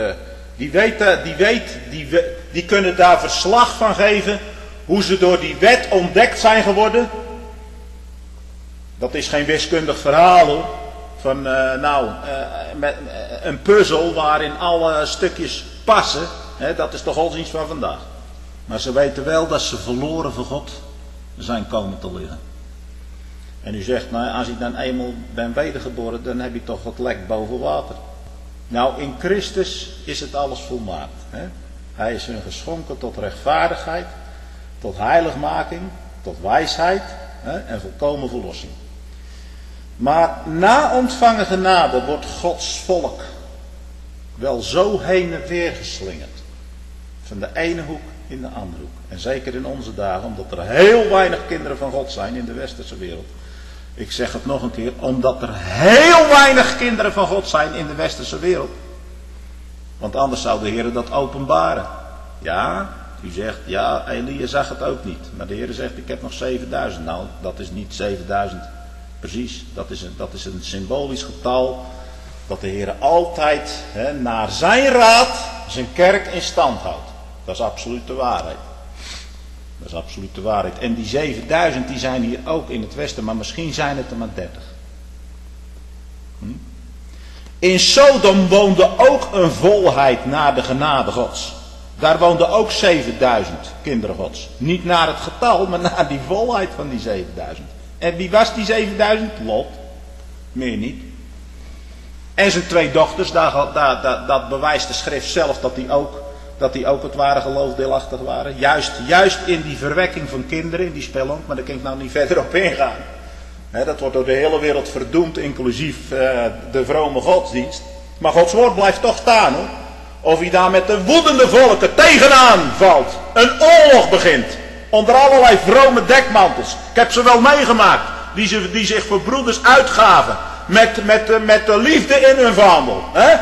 [SPEAKER 1] Die kunnen daar verslag van geven hoe ze door die wet ontdekt zijn geworden. Dat is geen wiskundig verhaal hoor. Van met een puzzel waarin alle stukjes passen. Dat is de godsdienst van vandaag. Maar ze weten wel dat ze verloren voor God zijn komen te liggen. En u zegt, nou als ik dan eenmaal ben wedergeboren, dan heb je toch wat lek boven water. Nou, in Christus is het alles volmaakt. Hij is hun geschonken tot rechtvaardigheid, tot heiligmaking, tot wijsheid en volkomen verlossing. Maar na ontvangen genade wordt Gods volk wel zo heen en weer geslingerd. Van de ene hoek in de andere hoek. En zeker in onze dagen, omdat er heel weinig kinderen van God zijn in de westerse wereld. Ik zeg het nog een keer, omdat er heel weinig kinderen van God zijn in de westerse wereld. Want anders zou de Heer dat openbaren. Ja, u zegt, ja, Elia zag het ook niet. Maar de Heer zegt, ik heb nog 7000. Nou, dat is niet 7000 precies. Dat is een symbolisch getal. Dat de Heer altijd naar zijn raad zijn kerk in stand houdt. Dat is absoluut de waarheid. Dat is absoluut de waarheid. En die 7000 die zijn hier ook in het westen, maar misschien zijn het er maar 30. In Sodom woonde ook een volheid naar de genade Gods. Daar woonden ook 7000 kinderen Gods. Niet naar het getal, maar naar die volheid van die 7000. En wie was die 7000? Lot. Meer niet. En zijn 2 dochters, dat bewijst de schrift zelf dat die ook het ware geloof deelachtig waren. Juist in die verwekking van kinderen, in die spelonk, maar daar kan ik nou niet verder op ingaan. Dat wordt door de hele wereld verdoemd, inclusief de vrome godsdienst. Maar Gods woord blijft toch staan hoor. Of hij daar met de woedende volken tegenaan valt. Een oorlog begint. Onder allerlei vrome dekmantels. Ik heb ze wel meegemaakt. Die zich voor broeders uitgaven. Met de liefde in hun vaandel.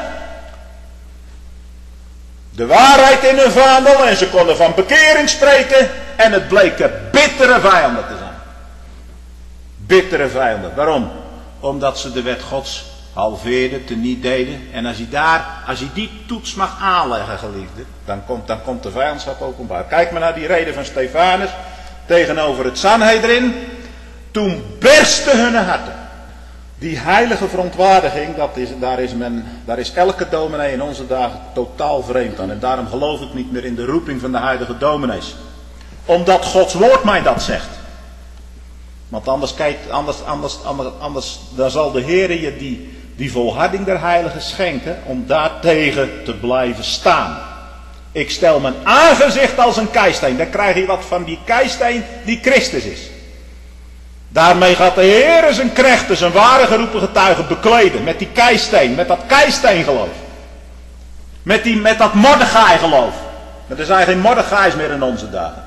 [SPEAKER 1] De waarheid in hun vaandel. En ze konden van bekering spreken. En het bleken bittere vijanden te zijn. Bittere vijanden. Waarom? Omdat ze de wet Gods halveerden, teniet deden. En als je die toets mag aanleggen, geliefde, dan komt de vijandschap openbaar. Kijk maar naar die reden van Stefanus tegenover het Sanhedrin. Toen bersten hun harten. Die heilige verontwaardiging, daar is elke dominee in onze dagen totaal vreemd aan. En daarom geloof ik niet meer in de roeping van de heilige dominees. Omdat Gods woord mij dat zegt. Want anders dan zal de Heer je die volharding der heiligen schenken om daartegen te blijven staan. Ik stel mijn aangezicht als een keisteen. Dan krijg je wat van die keisteen die Christus is. Daarmee gaat de Heer zijn knechten, zijn ware geroepen getuigen bekleden. Met die keisteen, met dat keisteengeloof. Met dat Mordechai geloof. Maar er zijn geen Mordechai's meer in onze dagen.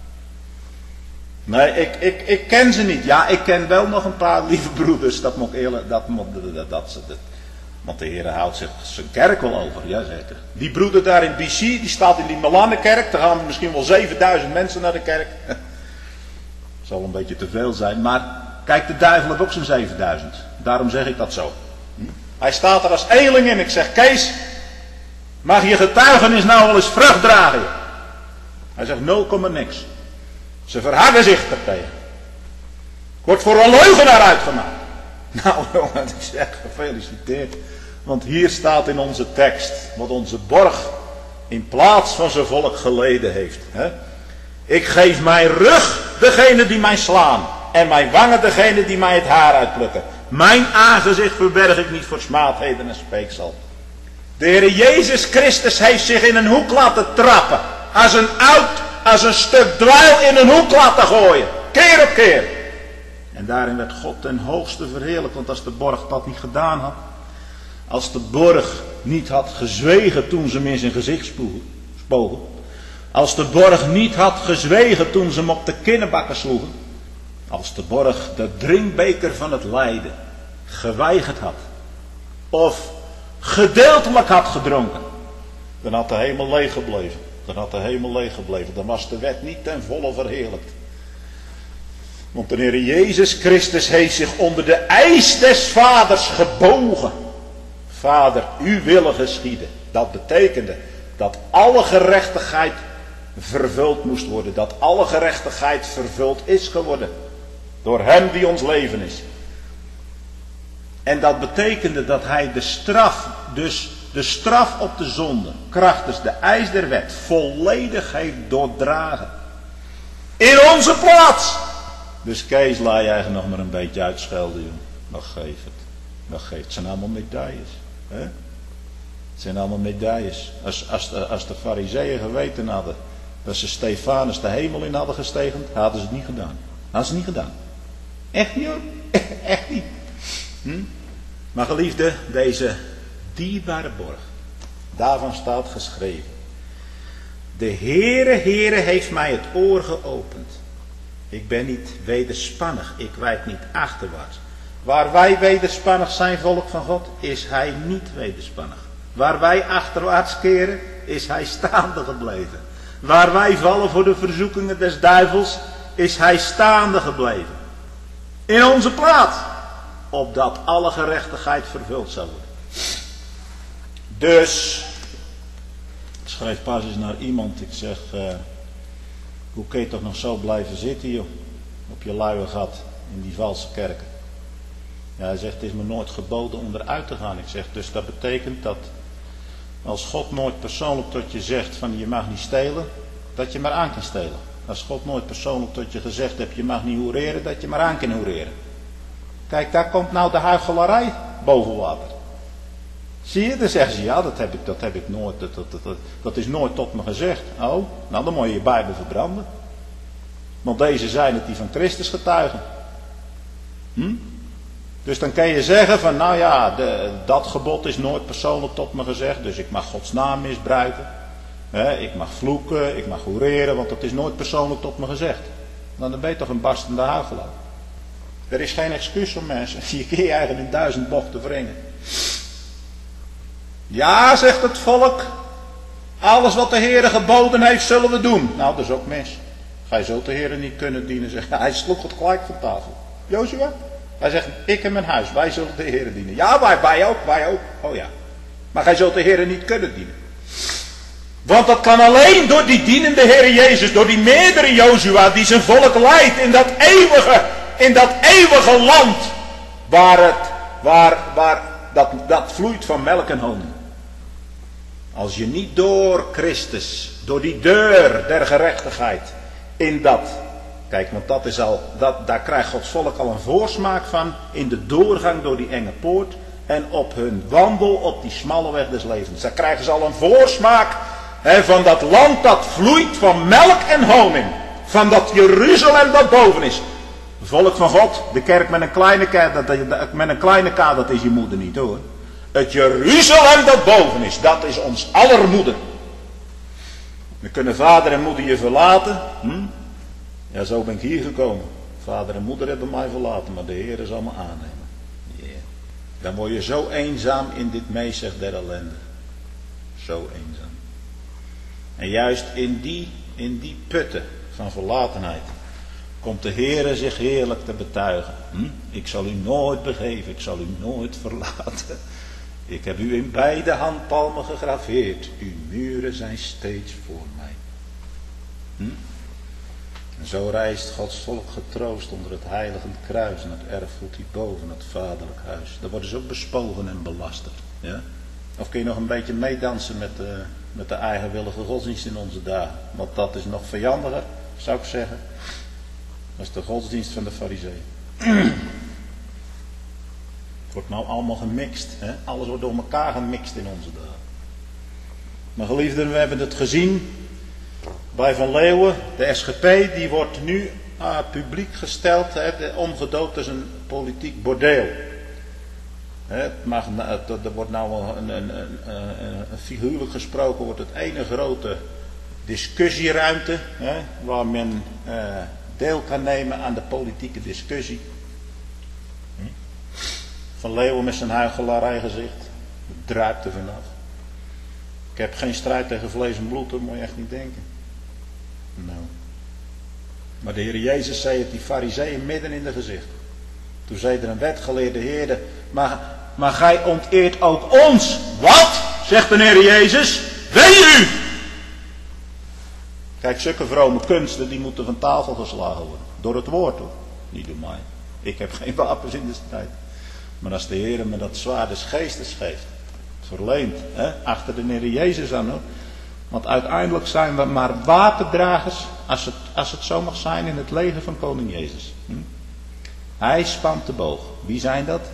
[SPEAKER 1] Nee, ik ken ze niet. Ja, ik ken wel nog een paar lieve broeders. Dat moet eerlijk, want de Heer houdt zich zijn kerk wel over. Jazeker. Die broeder daar in BC, die staat in die Melanenkerk. Daar gaan misschien wel 7000 mensen naar de kerk. Zal een beetje te veel zijn. Maar kijk, de duivel heeft ook zijn 7000. Daarom zeg ik dat zo. Hij staat er als eling in. Ik zeg, Kees, mag je getuigenis nou wel eens vrucht dragen? Hij zegt, 0, niks. Ze verharden zich daartegen. Ik word voor een leugenaar uitgemaakt. Nou jongen, ik zeg, gefeliciteerd. Want hier staat in onze tekst wat onze borg in plaats van zijn volk geleden heeft. Hè? Ik geef mijn rug degene die mij slaan. En mijn wangen degene die mij het haar uitplukken. Mijn aangezicht verberg ik niet voor smaadheden en speeksel. De Heer Jezus Christus heeft zich in een hoek laten trappen. Als een stuk dweil in een hoek laten gooien. Keer op keer. En daarin werd God ten hoogste verheerlijkt. Want als de borg dat niet gedaan had. Als de borg niet had gezwegen toen ze hem in zijn gezicht spogen. Als de borg niet had gezwegen toen ze hem op de kinnebakken sloegen. Als de borg de drinkbeker van het lijden geweigerd had. Of gedeeltelijk had gedronken. Dan had de hemel leeg gebleven. Dan was de wet niet ten volle verheerlijkt. Want de Heer Jezus Christus heeft zich onder de eis des vaders gebogen. Vader, uw willen geschieden. Dat betekende dat alle gerechtigheid vervuld moest worden. Dat alle gerechtigheid vervuld is geworden. Door hem die ons leven is. En dat betekende dat hij de straf, dus de straf op de zonde, krachtens de eis der wet, volledig heeft doordragen. In onze plaats. Dus Kees, laat je eigenlijk nog maar een beetje uitschelden, joh. Nog geef het. Het zijn allemaal medailles. Hè? Het zijn allemaal medailles. Als de farizeeën geweten hadden dat ze Stefanus de hemel in hadden gestegend, hadden ze het niet gedaan. Hadden ze niet gedaan. Echt niet hoor. Echt niet. Maar geliefde, deze dierbare borg. Daarvan staat geschreven. De Heere heeft mij het oor geopend. Ik ben niet wederspannig. Ik wijk niet achterwaarts. Waar wij wederspannig zijn, volk van God, is hij niet wederspannig. Waar wij achterwaarts keren, is hij staande gebleven. Waar wij vallen voor de verzoekingen des duivels, is hij staande gebleven. In onze plaats. Opdat alle gerechtigheid vervuld zou worden. Dus, ik schreef pas eens naar iemand, ik zeg, hoe kun je toch nog zo blijven zitten joh, op je luie gat in die valse kerken. Ja, hij zegt, het is me nooit geboden om eruit te gaan. Ik zeg, dus dat betekent dat als God nooit persoonlijk tot je zegt van je mag niet stelen, dat je maar aan kan stelen. Als God nooit persoonlijk tot je gezegd heeft, je mag niet hoereren, dat je maar aan kan hoereren. Kijk, daar komt nou de huichelarij boven water. Zie je, dan zeggen ze, ja, dat heb ik nooit, dat is nooit tot me gezegd. Oh, nou dan moet je je Bijbel verbranden. Want deze zijn het die van Christus getuigen. Dus dan kan je zeggen van, nou ja, dat gebod is nooit persoonlijk tot me gezegd, dus ik mag Gods naam misbruiken. Ik mag vloeken, ik mag hoereren, want dat is nooit persoonlijk tot me gezegd. Nou, dan ben je toch een barstende huichelaar. Er is geen excuus voor mensen. Je kun je eigenlijk in 1000 bochten wringen. Ja, zegt het volk. Alles wat de Heer geboden heeft, zullen we doen. Nou, dat is ook mis. Ga je zo de Heer niet kunnen dienen. Zegt, hij sloeg het gelijk van tafel. Jozua? Hij zegt, ik en mijn huis, wij zullen de Heer dienen. Ja, wij ook. Oh ja. Maar gij zult de Heer niet kunnen dienen. Want dat kan alleen door die dienende Heer Jezus, door die meerdere Jozua die zijn volk leidt in dat eeuwige land waar dat vloeit van melk en honing. Als je niet door Christus, door die deur der gerechtigheid in dat, kijk, want dat is al, daar krijgt Gods volk al een voorsmaak van in de doorgang door die enge poort en op hun wandel op die smalle weg des levens. Daar krijgen ze al een voorsmaak van dat land dat vloeit van melk en honing. Van dat Jeruzalem dat boven is. Volk van God, de kerk met een kleine k, dat is je moeder niet hoor. Het Jeruzalem dat boven is, dat is ons aller moeder. We kunnen vader en moeder je verlaten. Ja, zo ben ik hier gekomen. Vader en moeder hebben mij verlaten, maar de Heer zal me aannemen. Yeah. Dan word je zo eenzaam in dit meezeg der ellende. Zo eenzaam. En juist in die putten van verlatenheid komt de Heere zich heerlijk te betuigen. Ik zal u nooit begeven, ik zal u nooit verlaten. Ik heb u in beide handpalmen gegraveerd. Uw muren zijn steeds voor mij. En zo reist Gods volk getroost onder het heilige kruis en het erfgoed hierboven, het vaderlijk huis. Daar worden ze ook bespogen en belasterd. Ja? Of kun je nog een beetje meedansen met de eigenwillige godsdienst in onze dagen? Want dat is nog vijandiger, zou ik zeggen. Dat is de godsdienst van de Farizeeën. Het wordt nou allemaal gemixt. Hè? Alles wordt door elkaar gemixt in onze dagen. Maar geliefden, we hebben het gezien bij Van Leeuwen. De SGP die wordt nu publiek gesteld. Omgedoopt als een politiek bordeel. Er wordt nou een figuurlijk gesproken, wordt het ene grote discussieruimte. Waar men deel kan nemen aan de politieke discussie. Van Leeuwen met zijn huichelarij gezicht. Het druipt er vanaf. Ik heb geen strijd tegen vlees en bloed, dat moet je echt niet denken. Nou. Maar de Heer Jezus zei het die Farizeeën midden in de gezicht. Toen zei er een wetgeleerde heerde, maar gij onteert ook ons. Wat? Zegt de Heer Jezus. Wee u! Kijk, zulke vrome kunsten die moeten van tafel geslagen worden. Door het woord hoor. Niet door mij. Ik heb geen wapens in de strijd. Maar als de Heer me dat zwaard des geestes geeft. Verleend. Achter de Heer Jezus aan hoor. Want uiteindelijk zijn we maar wapendragers. Als het zo mag zijn in het leger van koning Jezus. Hij spant de boog. Wie zijn dat?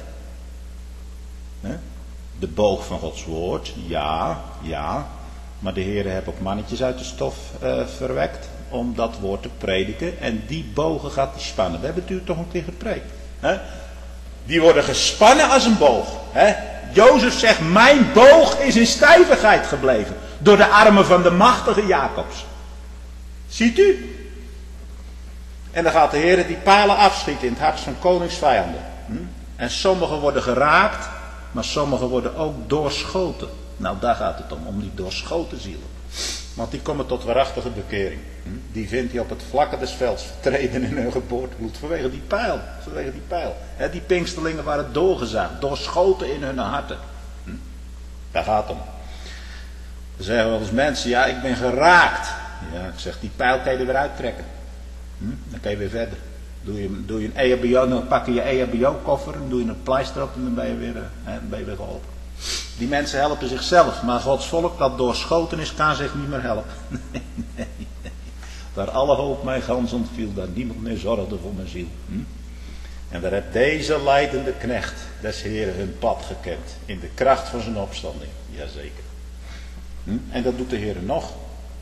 [SPEAKER 1] De boog van Gods woord. Ja. Maar de Heer heeft ook mannetjes uit de stof verwekt. Om dat woord te prediken. En die bogen gaat hij spannen. We hebben natuurlijk toch een keer gepreekt. Die worden gespannen als een boog. Jozef zegt, mijn boog is in stijvigheid gebleven. Door de armen van de machtige Jacobs. Ziet u? En dan gaat de Heer die pijlen afschieten in het hart van koningsvijanden. En sommigen worden geraakt, maar sommigen worden ook doorschoten. Nou, daar gaat het om die doorschoten zielen. Want die komen tot waarachtige bekering. Die vindt hij op het vlakke des velds vertreden in hun geboortebloed. Vanwege die pijl. Die Pinksterlingen waren doorgezaagd, doorschoten in hun harten. Daar gaat het om. Dan zeggen wel eens mensen, ja, ik ben geraakt. Ja, ik zeg, die pijl kan je er weer uittrekken. Dan kan je weer verder. Doe je een EHBO, dan pak je je EHBO-koffer en doe je een pleister op en dan ben je weer geholpen. Die mensen helpen zichzelf, maar Gods volk dat doorschoten is, kan zich niet meer helpen. Nee. Daar alle hoop mij gans ontviel, daar niemand meer zorgde voor mijn ziel. En daar heeft deze lijdende knecht des Heeren hun pad gekend, in de kracht van zijn opstanding. Jazeker. En dat doet de Heer nog.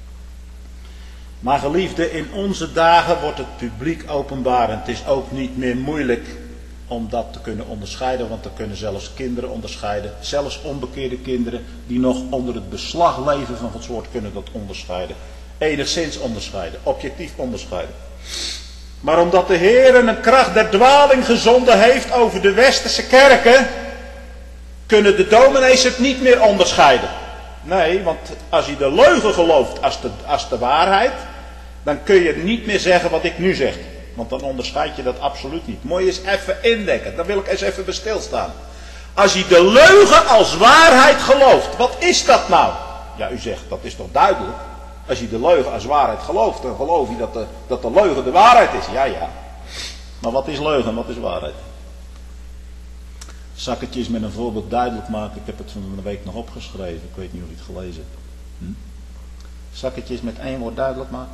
[SPEAKER 1] Maar geliefde, in onze dagen wordt het publiek openbaar. En het is ook niet meer moeilijk om dat te kunnen onderscheiden. Want er kunnen zelfs kinderen onderscheiden. Zelfs onbekeerde kinderen die nog onder het beslag leven van Gods woord kunnen dat onderscheiden. Enigszins onderscheiden. Objectief onderscheiden. Maar omdat de Heer een kracht der dwaling gezonden heeft over de westerse kerken, kunnen de dominees het niet meer onderscheiden. Nee, want als je de leugen gelooft als de waarheid, dan kun je niet meer zeggen wat ik nu zeg. Want dan onderscheid je dat absoluut niet. Moet je eens even indenken, daar wil ik eens even bij stilstaan. Als je de leugen als waarheid gelooft, wat is dat nou? Ja, u zegt, dat is toch duidelijk? Als je de leugen als waarheid gelooft, dan geloof je dat de leugen de waarheid is. Ja. Maar wat is leugen en wat is waarheid? Zal ik het je eens met een voorbeeld duidelijk maken? Ik heb het van een week nog opgeschreven. Ik weet niet of je het gelezen hebt. Zal ik het je eens met één woord duidelijk maken?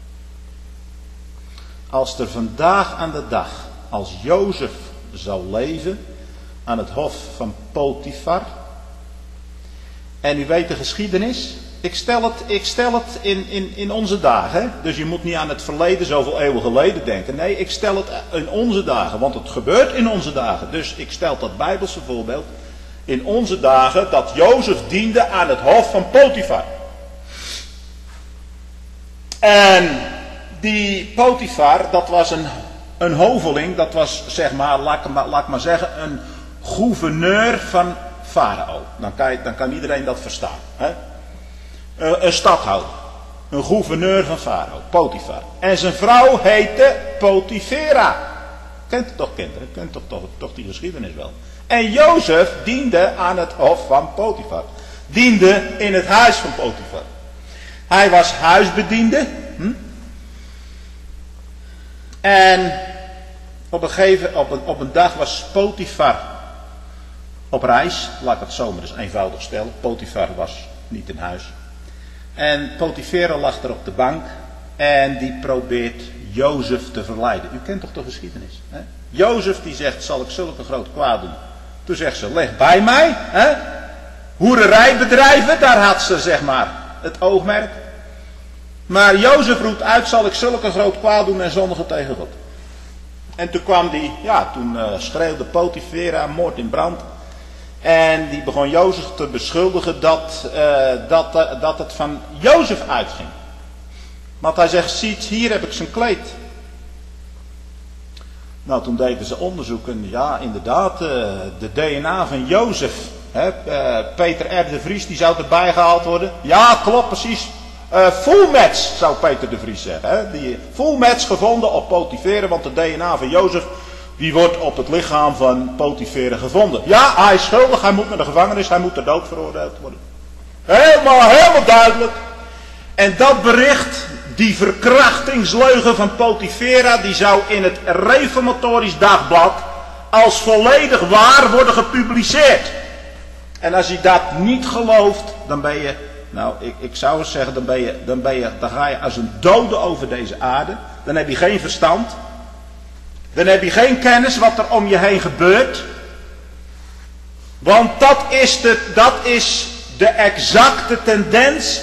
[SPEAKER 1] Als er vandaag aan de dag, als Jozef zou leven aan het hof van Potifar. En u weet de geschiedenis. Ik stel het in onze dagen. Hè? Dus je moet niet aan het verleden zoveel eeuwen geleden denken. Nee, ik stel het in onze dagen. Want het gebeurt in onze dagen. Dus ik stel dat Bijbelse voorbeeld. In onze dagen dat Jozef diende aan het hof van Potifar. En die Potifar, dat was een hoveling. Dat was, zeg maar, laat ik maar zeggen, een gouverneur van Farao. Dan kan iedereen dat verstaan. Hè? Een stadhouder. Een gouverneur van Farao. Potifar. En zijn vrouw heette Potifera. Kent u toch kinderen? Kent toch die geschiedenis wel? En Jozef diende aan het hof van Potifar. Diende in het huis van Potifar. Hij was huisbediende. En op een dag was Potifar op reis. Laat ik het zo maar eens eenvoudig stellen. Potifar was niet in huis. En Potifera lag er op de bank. En die probeert Jozef te verleiden. U kent toch de geschiedenis. Hè? Jozef die zegt, zal ik zulke groot kwaad doen? Toen zegt ze, leg bij mij. Hè? Hoererijbedrijven, daar had ze zeg maar het oogmerk. Maar Jozef roept uit, zal ik zulke groot kwaad doen en zondigen tegen God. En toen kwam die, toen schreeuwde Potifera, moord in brand. En die begon Jozef te beschuldigen dat het van Jozef uitging. Want hij zegt, ziet, hier heb ik zijn kleed. Nou, toen deden ze onderzoek en ja, inderdaad, de DNA van Jozef. Peter R. de Vries, die zou erbij gehaald worden. Ja, klopt, precies. Full match, zou Peter de Vries zeggen. Hè? Die full match gevonden op Potifera, want de DNA van Jozef, die wordt op het lichaam van Potifera gevonden. Ja, hij is schuldig, hij moet naar de gevangenis, hij moet ter dood veroordeeld worden. Helemaal duidelijk. En dat bericht, die verkrachtingsleugen van Potifera, die zou in het Reformatorisch Dagblad als volledig waar worden gepubliceerd. En als je dat niet gelooft, dan ben je, nou ik zou eens zeggen, dan ga je als een dode over deze aarde. Dan heb je geen verstand. Dan heb je geen kennis wat er om je heen gebeurt. Want dat is de exacte tendens,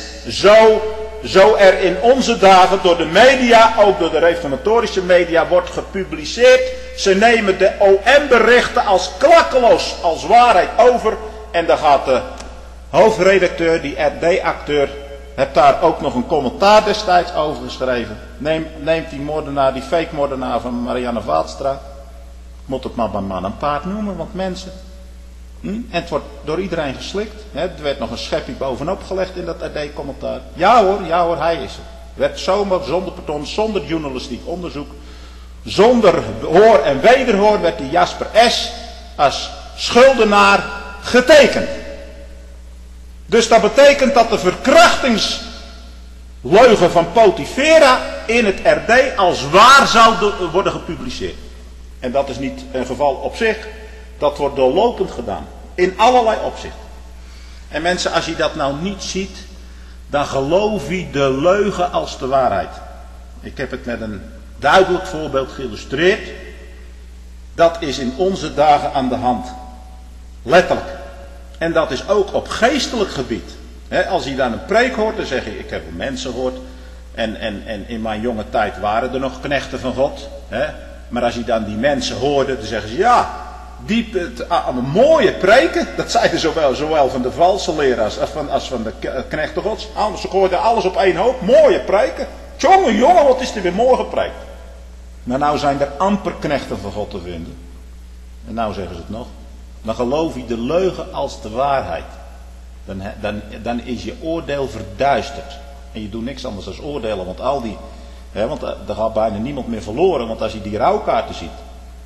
[SPEAKER 1] zo er in onze dagen door de media, ook door de reformatorische media, wordt gepubliceerd. Ze nemen de OM-berichten als klakkeloos, als waarheid over. En dan gaat de hoofdredacteur, die RD-acteur, heeft daar ook nog een commentaar destijds over geschreven. Neemt die moordenaar, die fake-moordenaar van Marianne Vaatstra. Moet het maar bij man en paard noemen, want mensen. En het wordt door iedereen geslikt. Er werd nog een schepje bovenop gelegd in dat RD-commentaar. Ja hoor, hij is het. Werd zomaar, zonder pardon, zonder journalistiek onderzoek, zonder hoor en wederhoor, werd die Jasper S. als schuldenaar getekend. Dus dat betekent dat de verkrachtingsleugen van Potifera in het RD als waar zou worden gepubliceerd. En dat is niet een geval op zich. Dat wordt doorlopend gedaan. In allerlei opzichten. En mensen, als je dat nou niet ziet, dan geloof je de leugen als de waarheid. Ik heb het met een duidelijk voorbeeld geïllustreerd. Dat is in onze dagen aan de hand. Letterlijk. En dat is ook op geestelijk gebied. Als je dan een preek hoort, dan zeg je, ik heb mensen gehoord. En in mijn jonge tijd waren er nog knechten van God. Maar als je dan die mensen hoorde, dan zeggen ze, ja, mooie preken. Dat zeiden zowel van de valse leraars als van de knechten gods. Ze gooiden alles op één hoop. Mooie preken. Jongen, wat is er weer mooi gepreekt. Maar nou zijn er amper knechten van God te vinden. En nou zeggen ze het nog. Dan geloof je de leugen als de waarheid. Dan is je oordeel verduisterd. En je doet niks anders dan oordelen. Want want er gaat bijna niemand meer verloren. Want als je die rouwkaarten ziet.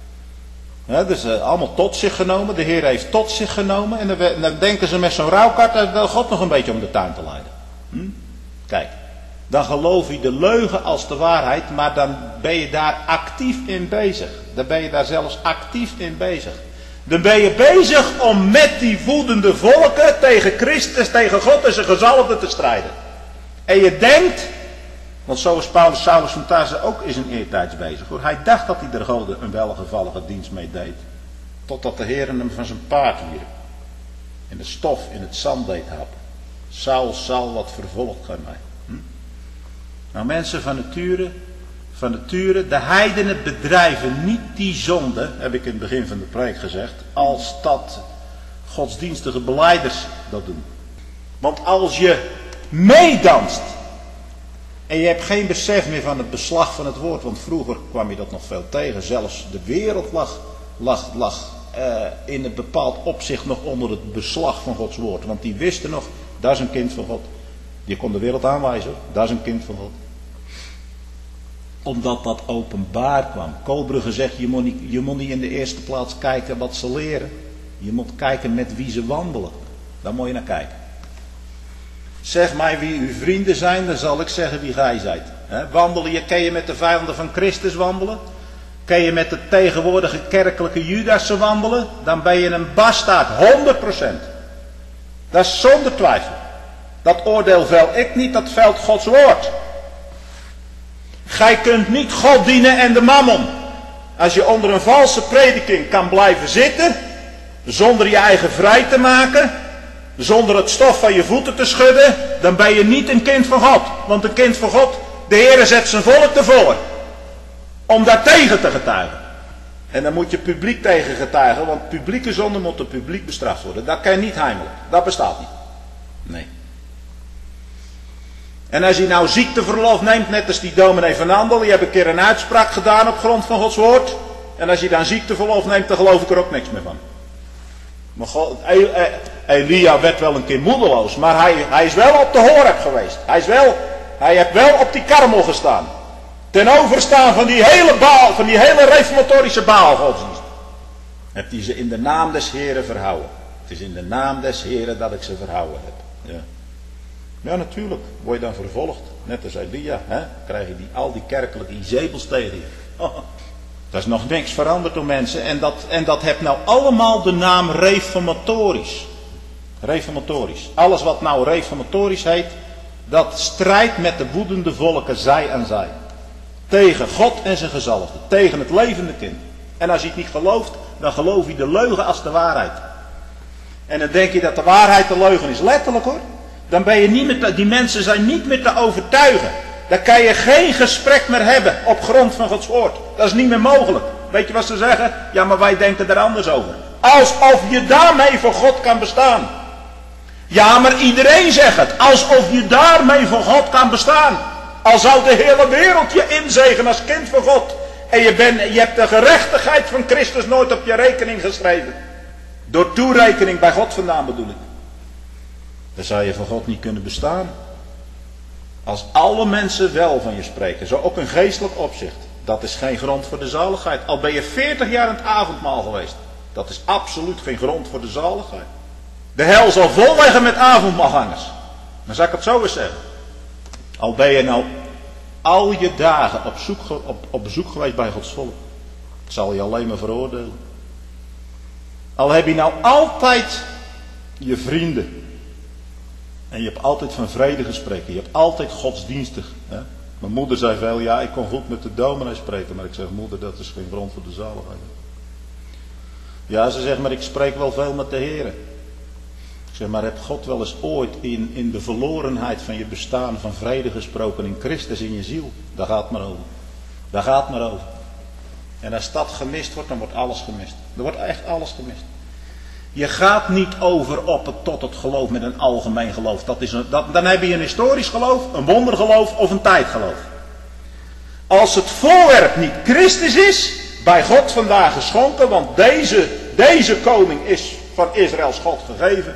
[SPEAKER 1] Dus allemaal tot zich genomen. De Heer heeft tot zich genomen. En dan denken ze met zo'n rouwkaart dat God nog een beetje om de tuin te leiden. Kijk. Dan geloof je de leugen als de waarheid. Maar dan ben je daar actief in bezig. Dan ben je daar zelfs actief in bezig. Dan ben je bezig om met die woedende volken tegen Christus, tegen God en zijn gezalfden te strijden. En je denkt, want zo is Saulus van Tarse ook in zijn eertijds bezig hoor. Hij dacht dat hij er God een welgevallige dienst mee deed. Totdat de Heer hem van zijn paard wierp. In de stof, in het zand deed happen. Saul, wat vervolgt gij mij? Nou mensen van nature, de heidenen bedrijven niet die zonde, heb ik in het begin van de preek gezegd, als dat godsdienstige belijders dat doen. Want als je meedanst en je hebt geen besef meer van het beslag van het woord, want vroeger kwam je dat nog veel tegen, zelfs de wereld lag in een bepaald opzicht nog onder het beslag van Gods woord. Want die wisten nog, dat is een kind van God. Die kon de wereld aanwijzen, dat is een kind van God. Omdat dat openbaar kwam. Koolbrugge zegt, je moet niet in de eerste plaats kijken wat ze leren. Je moet kijken met wie ze wandelen. Daar moet je naar kijken. Zeg mij wie uw vrienden zijn, dan zal ik zeggen wie gij zijt. Kan je met de vijanden van Christus wandelen? Kan je met de tegenwoordige kerkelijke Judassen wandelen? Dan ben je een bastaard, 100%. Dat is zonder twijfel. Dat oordeel vel ik niet, dat velt Gods woord. Gij kunt niet God dienen en de mammon. Als je onder een valse prediking kan blijven zitten, zonder je eigen vrij te maken, zonder het stof van je voeten te schudden, dan ben je niet een kind van God. Want een kind van God, de Heer zet zijn volk ervoor. Om daar tegen te getuigen. En dan moet je publiek tegen getuigen, want publieke zonde moet door publiek bestraft worden. Dat kan je niet heimelijk. Dat bestaat niet. Nee. En als je nou ziekteverlof neemt, net als die dominee van Andel, die heeft een keer een uitspraak gedaan op grond van Gods woord. En als je dan ziekteverlof neemt, dan geloof ik er ook niks meer van. Maar Elia werd wel een keer moedeloos, maar hij is wel op de Horeb geweest. Hij heeft wel op die Karmel gestaan. Ten overstaan van die hele reformatorische Baalgodsdienst. Heeft hij ze in de naam des Heren verhouden. Het is in de naam des Heren dat ik ze verhouden heb. Ja. Ja, natuurlijk. Word je dan vervolgd. Net als Elia. Krijg je al die kerkelijke Izebels tegen je. Dat is nog niks veranderd door mensen. En dat heeft nou allemaal de naam reformatorisch. Reformatorisch. Alles wat nou reformatorisch heet, dat strijdt met de woedende volken zij aan zij. Tegen God en zijn gezalfde. Tegen het levende kind. En als je het niet gelooft, dan geloof je de leugen als de waarheid. En dan denk je dat de waarheid de leugen is. Letterlijk hoor. Dan ben je niet met die mensen zijn niet meer te overtuigen. Dan kan je geen gesprek meer hebben op grond van Gods woord. Dat is niet meer mogelijk. Weet je wat ze zeggen? Ja, maar wij denken er anders over. Alsof je daarmee voor God kan bestaan. Ja, maar iedereen zegt het. Alsof je daarmee voor God kan bestaan. Al zou de hele wereld je inzegen als kind van God. En je hebt de gerechtigheid van Christus nooit op je rekening geschreven. Door toerekening bij God vandaan bedoel ik. Dan zou je voor God niet kunnen bestaan. Als alle mensen wel van je spreken. Zo ook een geestelijk opzicht. Dat is geen grond voor de zaligheid. Al ben je 40 jaar in het avondmaal geweest. Dat is absoluut geen grond voor de zaligheid. De hel zal vol liggen met avondmaalgangers. Dan zou ik het zo eens zeggen. Al ben je nou al je dagen op bezoek geweest bij Gods volk. Het zal je alleen maar veroordelen. Al heb je nou altijd je vrienden. En je hebt altijd van vrede gesproken. Je hebt altijd godsdienstig. Hè? Mijn moeder zei veel, ja ik kon goed met de dominee spreken. Maar ik zeg, moeder, dat is geen grond voor de zaligheid. Ja, ze zegt, maar ik spreek wel veel met de Heer. Ik zeg, maar heb God wel eens ooit in de verlorenheid van je bestaan van vrede gesproken in Christus in je ziel? Daar gaat het maar over. Daar gaat het maar over. En als dat gemist wordt, dan wordt alles gemist. Er wordt echt alles gemist. Je gaat niet over tot het geloof met een algemeen geloof. Dan heb je een historisch geloof, een wondergeloof of een tijdgeloof. Als het voorwerp niet Christus is, bij God vandaag geschonken, want deze koning is van Israëls God gegeven.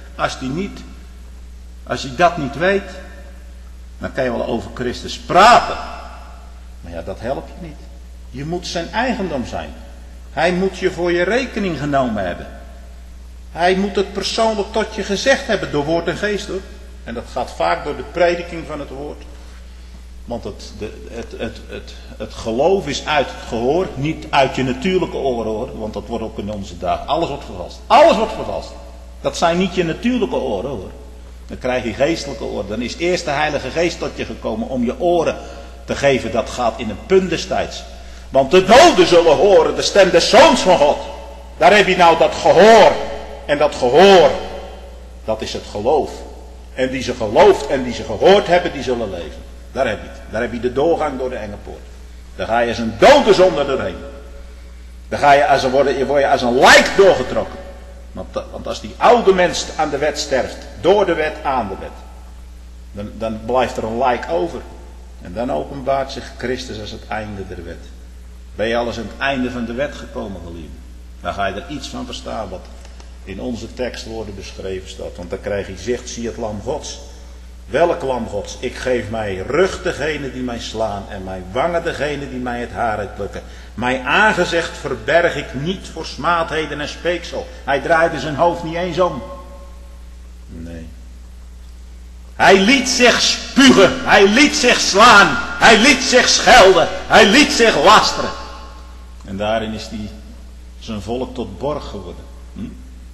[SPEAKER 1] Als je dat niet weet, dan kan je wel over Christus praten. Maar ja, dat helpt je niet. Je moet zijn eigendom zijn. Hij moet je voor je rekening genomen hebben. Hij moet het persoonlijk tot je gezegd hebben door woord en geest hoor. En dat gaat vaak door de prediking van het woord. Want het geloof is uit het gehoor, niet uit je natuurlijke oren hoor. Want dat wordt ook in onze dagen. Alles wordt vervalst. Alles wordt vervalst. Dat zijn niet je natuurlijke oren hoor. Dan krijg je geestelijke oren. Dan is eerst de Heilige Geest tot je gekomen om je oren te geven. Dat gaat in een punt destijds. Want de doden zullen horen de stem des Zoons van God. Daar heb je nou dat gehoor. En dat gehoor, dat is het geloof. En die ze geloofd en die ze gehoord hebben, die zullen leven. Daar heb je het. Daar heb je de doorgang door de enge poort. Daar ga je als een dode zonde doorheen. Daar ga je word je als een lijk doorgetrokken. Want als die oude mens aan de wet sterft, door de wet aan de wet, dan blijft er een lijk over. En dan openbaart zich Christus als het einde der wet. Ben je al eens aan het einde van de wet gekomen, geliefde? Dan ga je er iets van verstaan wat in onze tekstwoorden beschreven staat. Want dan krijg je zicht, zie het lam Gods. Welk lam Gods? Ik geef mijn rug degene die mij slaan en mijn wangen degene die mij het haar uitplukken. Mijn aangezicht verberg ik niet voor smaadheden en speeksel. Hij draaide zijn hoofd niet eens om. Nee. Hij liet zich spugen. Hij liet zich slaan. Hij liet zich schelden. Hij liet zich lasteren. En daarin is hij zijn volk tot borg geworden. Ja.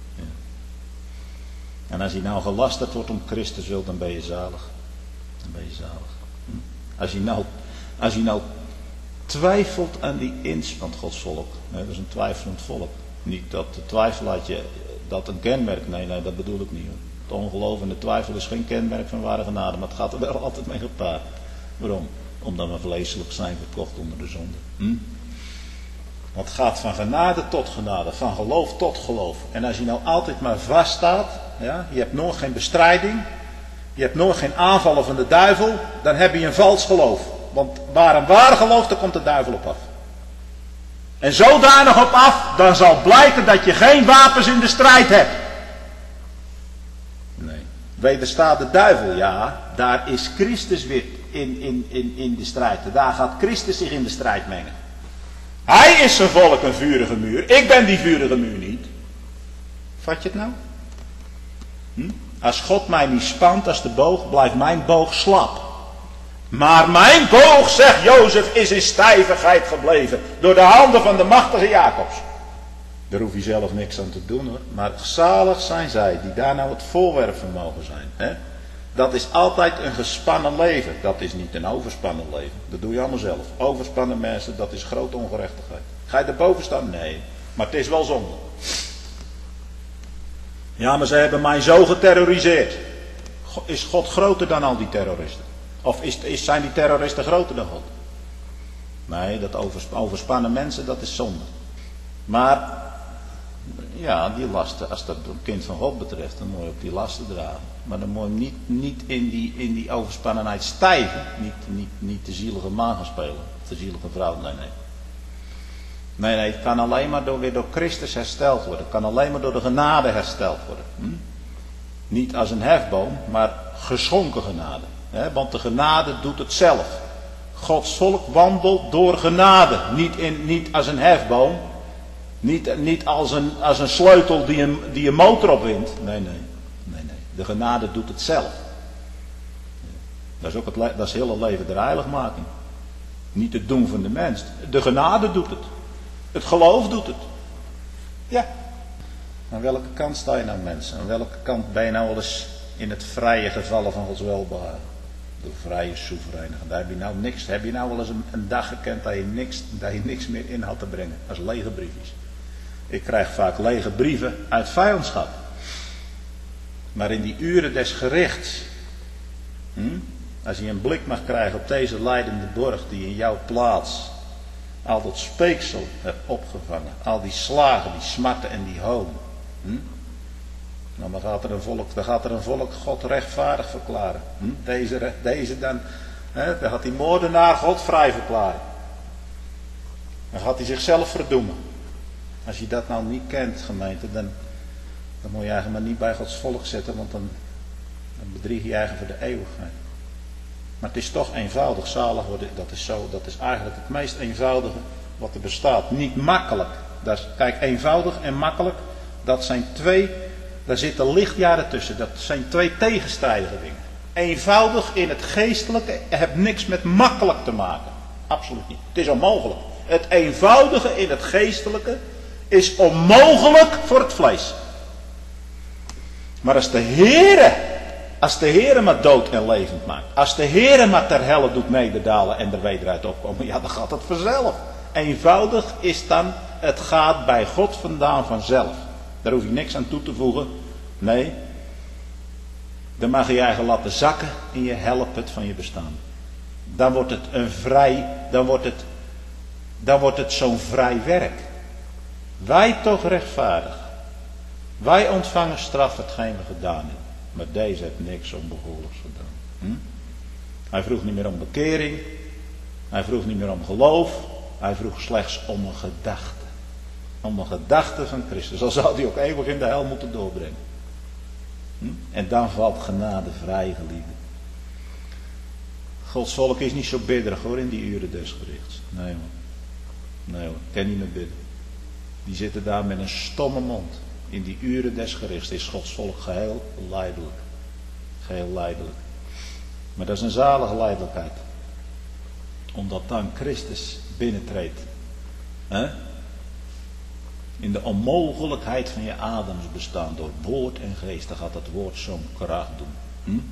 [SPEAKER 1] En als hij nou gelasterd wordt om Christus wil, dan ben je zalig. Dan ben je zalig. Als je nou twijfelt aan die inst van Gods volk. Dat is een twijfelend volk. Niet dat de twijfel had je dat een kenmerk. Nee, dat bedoel ik niet. Hoor. Het ongeloof en de twijfel is geen kenmerk van ware genade. Maar het gaat er wel altijd mee gepaard. Waarom? Omdat we vleeselijk zijn verkocht onder de zonde. Want het gaat van genade tot genade. Van geloof tot geloof. En als je nou altijd maar vaststaat. Ja, je hebt nooit geen bestrijding. Je hebt nooit geen aanvallen van de duivel. Dan heb je een vals geloof. Want waar een waar geloof, daar komt de duivel op af. En zodanig op af, dan zal blijken dat je geen wapens in de strijd hebt. Nee. Wederstaat de duivel, ja, daar is Christus weer in de strijd. Daar gaat Christus zich in de strijd mengen. Hij is zijn volk een vurige muur. Ik ben die vurige muur niet. Vat je het nou? Als God mij niet spant als de boog, blijft mijn boog slap. Maar mijn boog, zegt Jozef, is in stijvigheid gebleven. Door de handen van de machtige Jacobs. Daar hoef je zelf niks aan te doen hoor. Maar zalig zijn zij die daar nou het voorwerp van mogen zijn. Hè? Dat is altijd een gespannen leven. Dat is niet een overspannen leven. Dat doe je allemaal zelf. Overspannen mensen, dat is grote ongerechtigheid. Ga je erboven staan? Nee. Maar het is wel zonde. Ja, maar ze hebben mij zo geterroriseerd. Is God groter dan al die terroristen? Of zijn die terroristen groter dan God? Nee, dat overspannen mensen, dat is zonde. Maar, ja, die lasten, als dat een kind van God betreft, dan moet je ook die lasten dragen. Maar dan moet je niet in die overspannenheid stijgen. Niet de zielige man gaan spelen. De zielige vrouw, nee. Nee, het kan alleen maar weer door Christus hersteld worden. Het kan alleen maar door de genade hersteld worden. Niet als een hefboom, maar geschonken genade. Want de genade doet het zelf. Gods volk wandelt door genade. Niet als een hefboom. Niet als een sleutel die een motor opwint. Nee. De genade doet het zelf. Dat is heel het leven der heiligmaking. Niet het doen van de mens. De genade doet het. Het geloof doet het. Ja. Aan welke kant sta je nou, mensen? Aan welke kant ben je nou wel eens in het vrije gevallen van Gods welbehagen? De vrije soevereine. Daar heb je nou niks. Heb je nou wel eens een dag gekend dat je niks meer in had te brengen? Als lege briefjes. Ik krijg vaak lege brieven uit vijandschap. Maar in die uren des gerichts. Als je een blik mag krijgen op deze lijdende borg die in jouw plaats al dat speeksel hebt opgevangen. Al die slagen, die smarten en die hoon. Nou, dan gaat er een volk God rechtvaardig verklaren. Deze dan gaat die moordenaar God vrij verklaren. Dan gaat hij zichzelf verdoemen. Als je dat nou niet kent, gemeente, dan moet je eigenlijk maar niet bij Gods volk zitten, want dan bedrieg je eigenlijk voor de eeuwigheid. Maar het is toch eenvoudig, zalig worden, dat is eigenlijk het meest eenvoudige wat er bestaat. Niet makkelijk. Kijk, eenvoudig en makkelijk, dat zijn twee, daar zitten lichtjaren tussen. Dat zijn twee tegenstrijdige dingen. Eenvoudig in het geestelijke heeft niks met makkelijk te maken. Absoluut niet. Het is onmogelijk. Het eenvoudige in het geestelijke is onmogelijk voor het vlees. Maar als de Heere maar dood en levend maakt. Als de Heere maar ter helle doet nederdalen en er wederuit opkomen. Ja, dan gaat het vanzelf. Eenvoudig is dan, het gaat bij God vandaan vanzelf. Daar hoef je niks aan toe te voegen. Nee. Dan mag je je eigen laten zakken in je helpet van je bestaan. Dan wordt het zo'n vrij werk. Wij toch rechtvaardig. Wij ontvangen straf hetgeen we gedaan hebben. Maar deze heeft niks onbehoorlijks gedaan. Hij vroeg niet meer om bekering. Hij vroeg niet meer om geloof. Hij vroeg slechts om een gedachte. Om een gedachte van Christus. Al zou hij ook eeuwig in de hel moeten doorbrengen. En dan valt genade vrij, geliefde. Gods volk is niet zo bidderig hoor in die uren des gerichts. Nee hoor. Nee hoor, kan niet meer bidden. Die zitten daar met een stomme mond. In die uren des gerichts is Gods volk geheel lijdelijk. Geheel lijdelijk. Maar dat is een zalige lijdelijkheid. Omdat dan Christus binnentreedt. In de onmogelijkheid van je adems bestaan door woord en geest. Dan gaat dat woord zo'n kracht doen.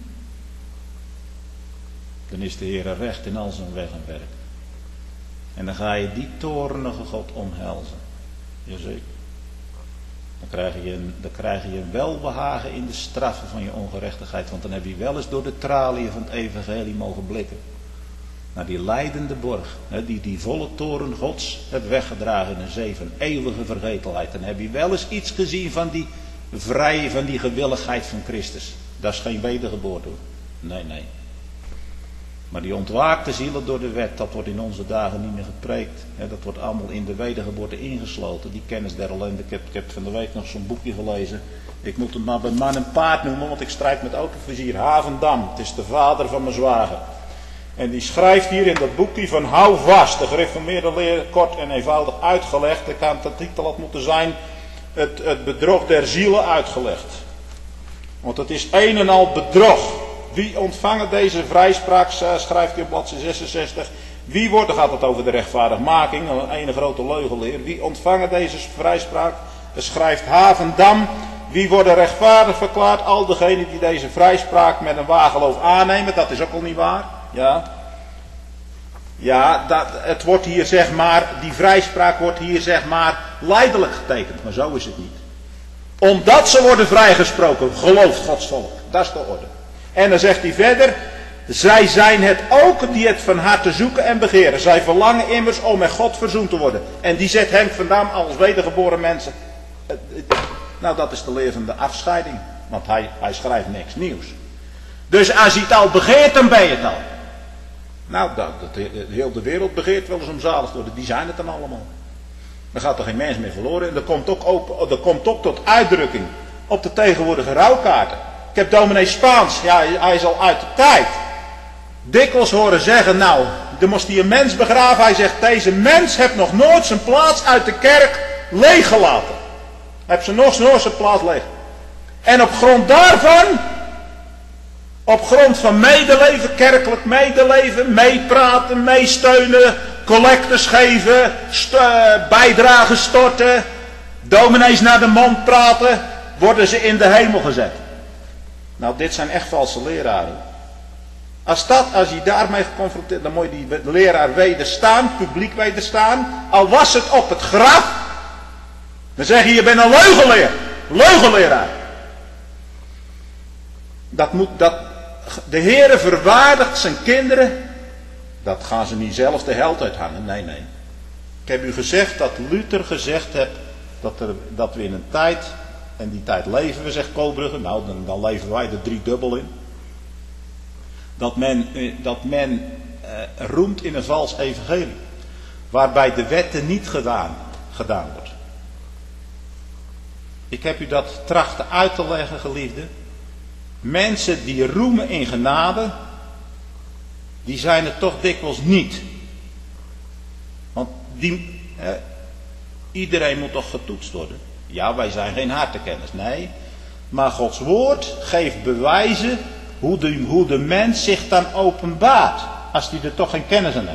[SPEAKER 1] Dan is de Heer recht in al zijn weg en werk. En dan ga je die toornige God omhelzen. Jazeker. Dan krijg je een welbehagen in de straffen van je ongerechtigheid. Want dan heb je wel eens door de traliën van het evangelie mogen blikken. Naar die lijdende borg. Die volle toren Gods hebt weggedragen in een zee van eeuwige vergetelheid. Dan heb je wel eens iets gezien van die van die gewilligheid van Christus. Dat is geen wedergeboorte hoor. Nee. Maar die ontwaakte zielen door de wet, dat wordt in onze dagen niet meer gepreekt. Dat wordt allemaal in de wedergeboorte ingesloten. Die kennis der ellende. Ik heb van de week nog zo'n boekje gelezen. Ik moet het maar bij man en paard noemen, want ik strijd met autovizier. Havendam, het is de vader van mijn zwager. En die schrijft hier in dat boekje van hou vast. De gereformeerde leer kort en eenvoudig uitgelegd. De titel had moeten zijn het bedrog der zielen uitgelegd. Want het is een en al bedrog. Wie ontvangen deze vrijspraak, schrijft hij op bladzijde 66. Wie wordt, dan gaat het over de rechtvaardigmaking, een ene grote leugenleer. Wie ontvangen deze vrijspraak, schrijft Havendam. Wie worden rechtvaardig verklaard? Al degenen die deze vrijspraak met een wageloof aannemen. Dat is ook al niet waar. Ja, het wordt hier zeg maar, die vrijspraak wordt hier zeg maar lijdelijk getekend. Maar zo is het niet. Omdat ze worden vrijgesproken, gelooft Gods volk. Dat is de orde. En dan zegt hij verder, zij zijn het ook die het van harte zoeken en begeren. Zij verlangen immers om met God verzoend te worden. En die zet Henk Vandam als wedergeboren mensen. Nou, dat is de leer van de afscheiding. Want hij schrijft niks nieuws. Dus als hij het al begeert, dan ben je het al. Nou, heel de wereld begeert wel eens om zalig te worden. Die zijn het dan allemaal. Dan gaat er geen mens meer verloren. En dat komt ook tot uitdrukking op de tegenwoordige rouwkaarten. Ik heb dominee Spaans, ja, hij is al uit de tijd. Dikwijls horen zeggen, nou, er moest hij een mens begraven. Hij zegt, deze mens heeft nog nooit zijn plaats uit de kerk leeggelaten. Hij heeft nog nooit zijn plaats leeg. En op grond daarvan, op grond van medeleven, kerkelijk medeleven, meepraten, meesteunen, collectes geven, bijdragen storten, dominees naar de mond praten, worden ze in de hemel gezet. Nou, dit zijn echt valse leraren. Als je daarmee geconfronteerd, dan moet je die leraar wederstaan, publiek wederstaan. Al was het op het graf, dan zeg je bent een leugenleraar. De Heere verwaardigt zijn kinderen, dat gaan ze niet zelf de held uithangen, nee. Ik heb u gezegd dat Luther gezegd heeft dat we in een tijd, en die tijd leven we, zegt Koolbrugge, nou dan leven wij er driedubbel in. Dat men roemt in een vals evangelie, waarbij de wetten niet gedaan wordt. Ik heb u dat trachten uit te leggen, geliefde. Mensen die roemen in genade, die zijn het toch dikwijls niet. Want iedereen moet toch getoetst worden. Ja, wij zijn geen hartenkenners, nee. Maar Gods woord geeft bewijzen hoe de mens zich dan openbaart. Als die er toch geen kennis aan heeft.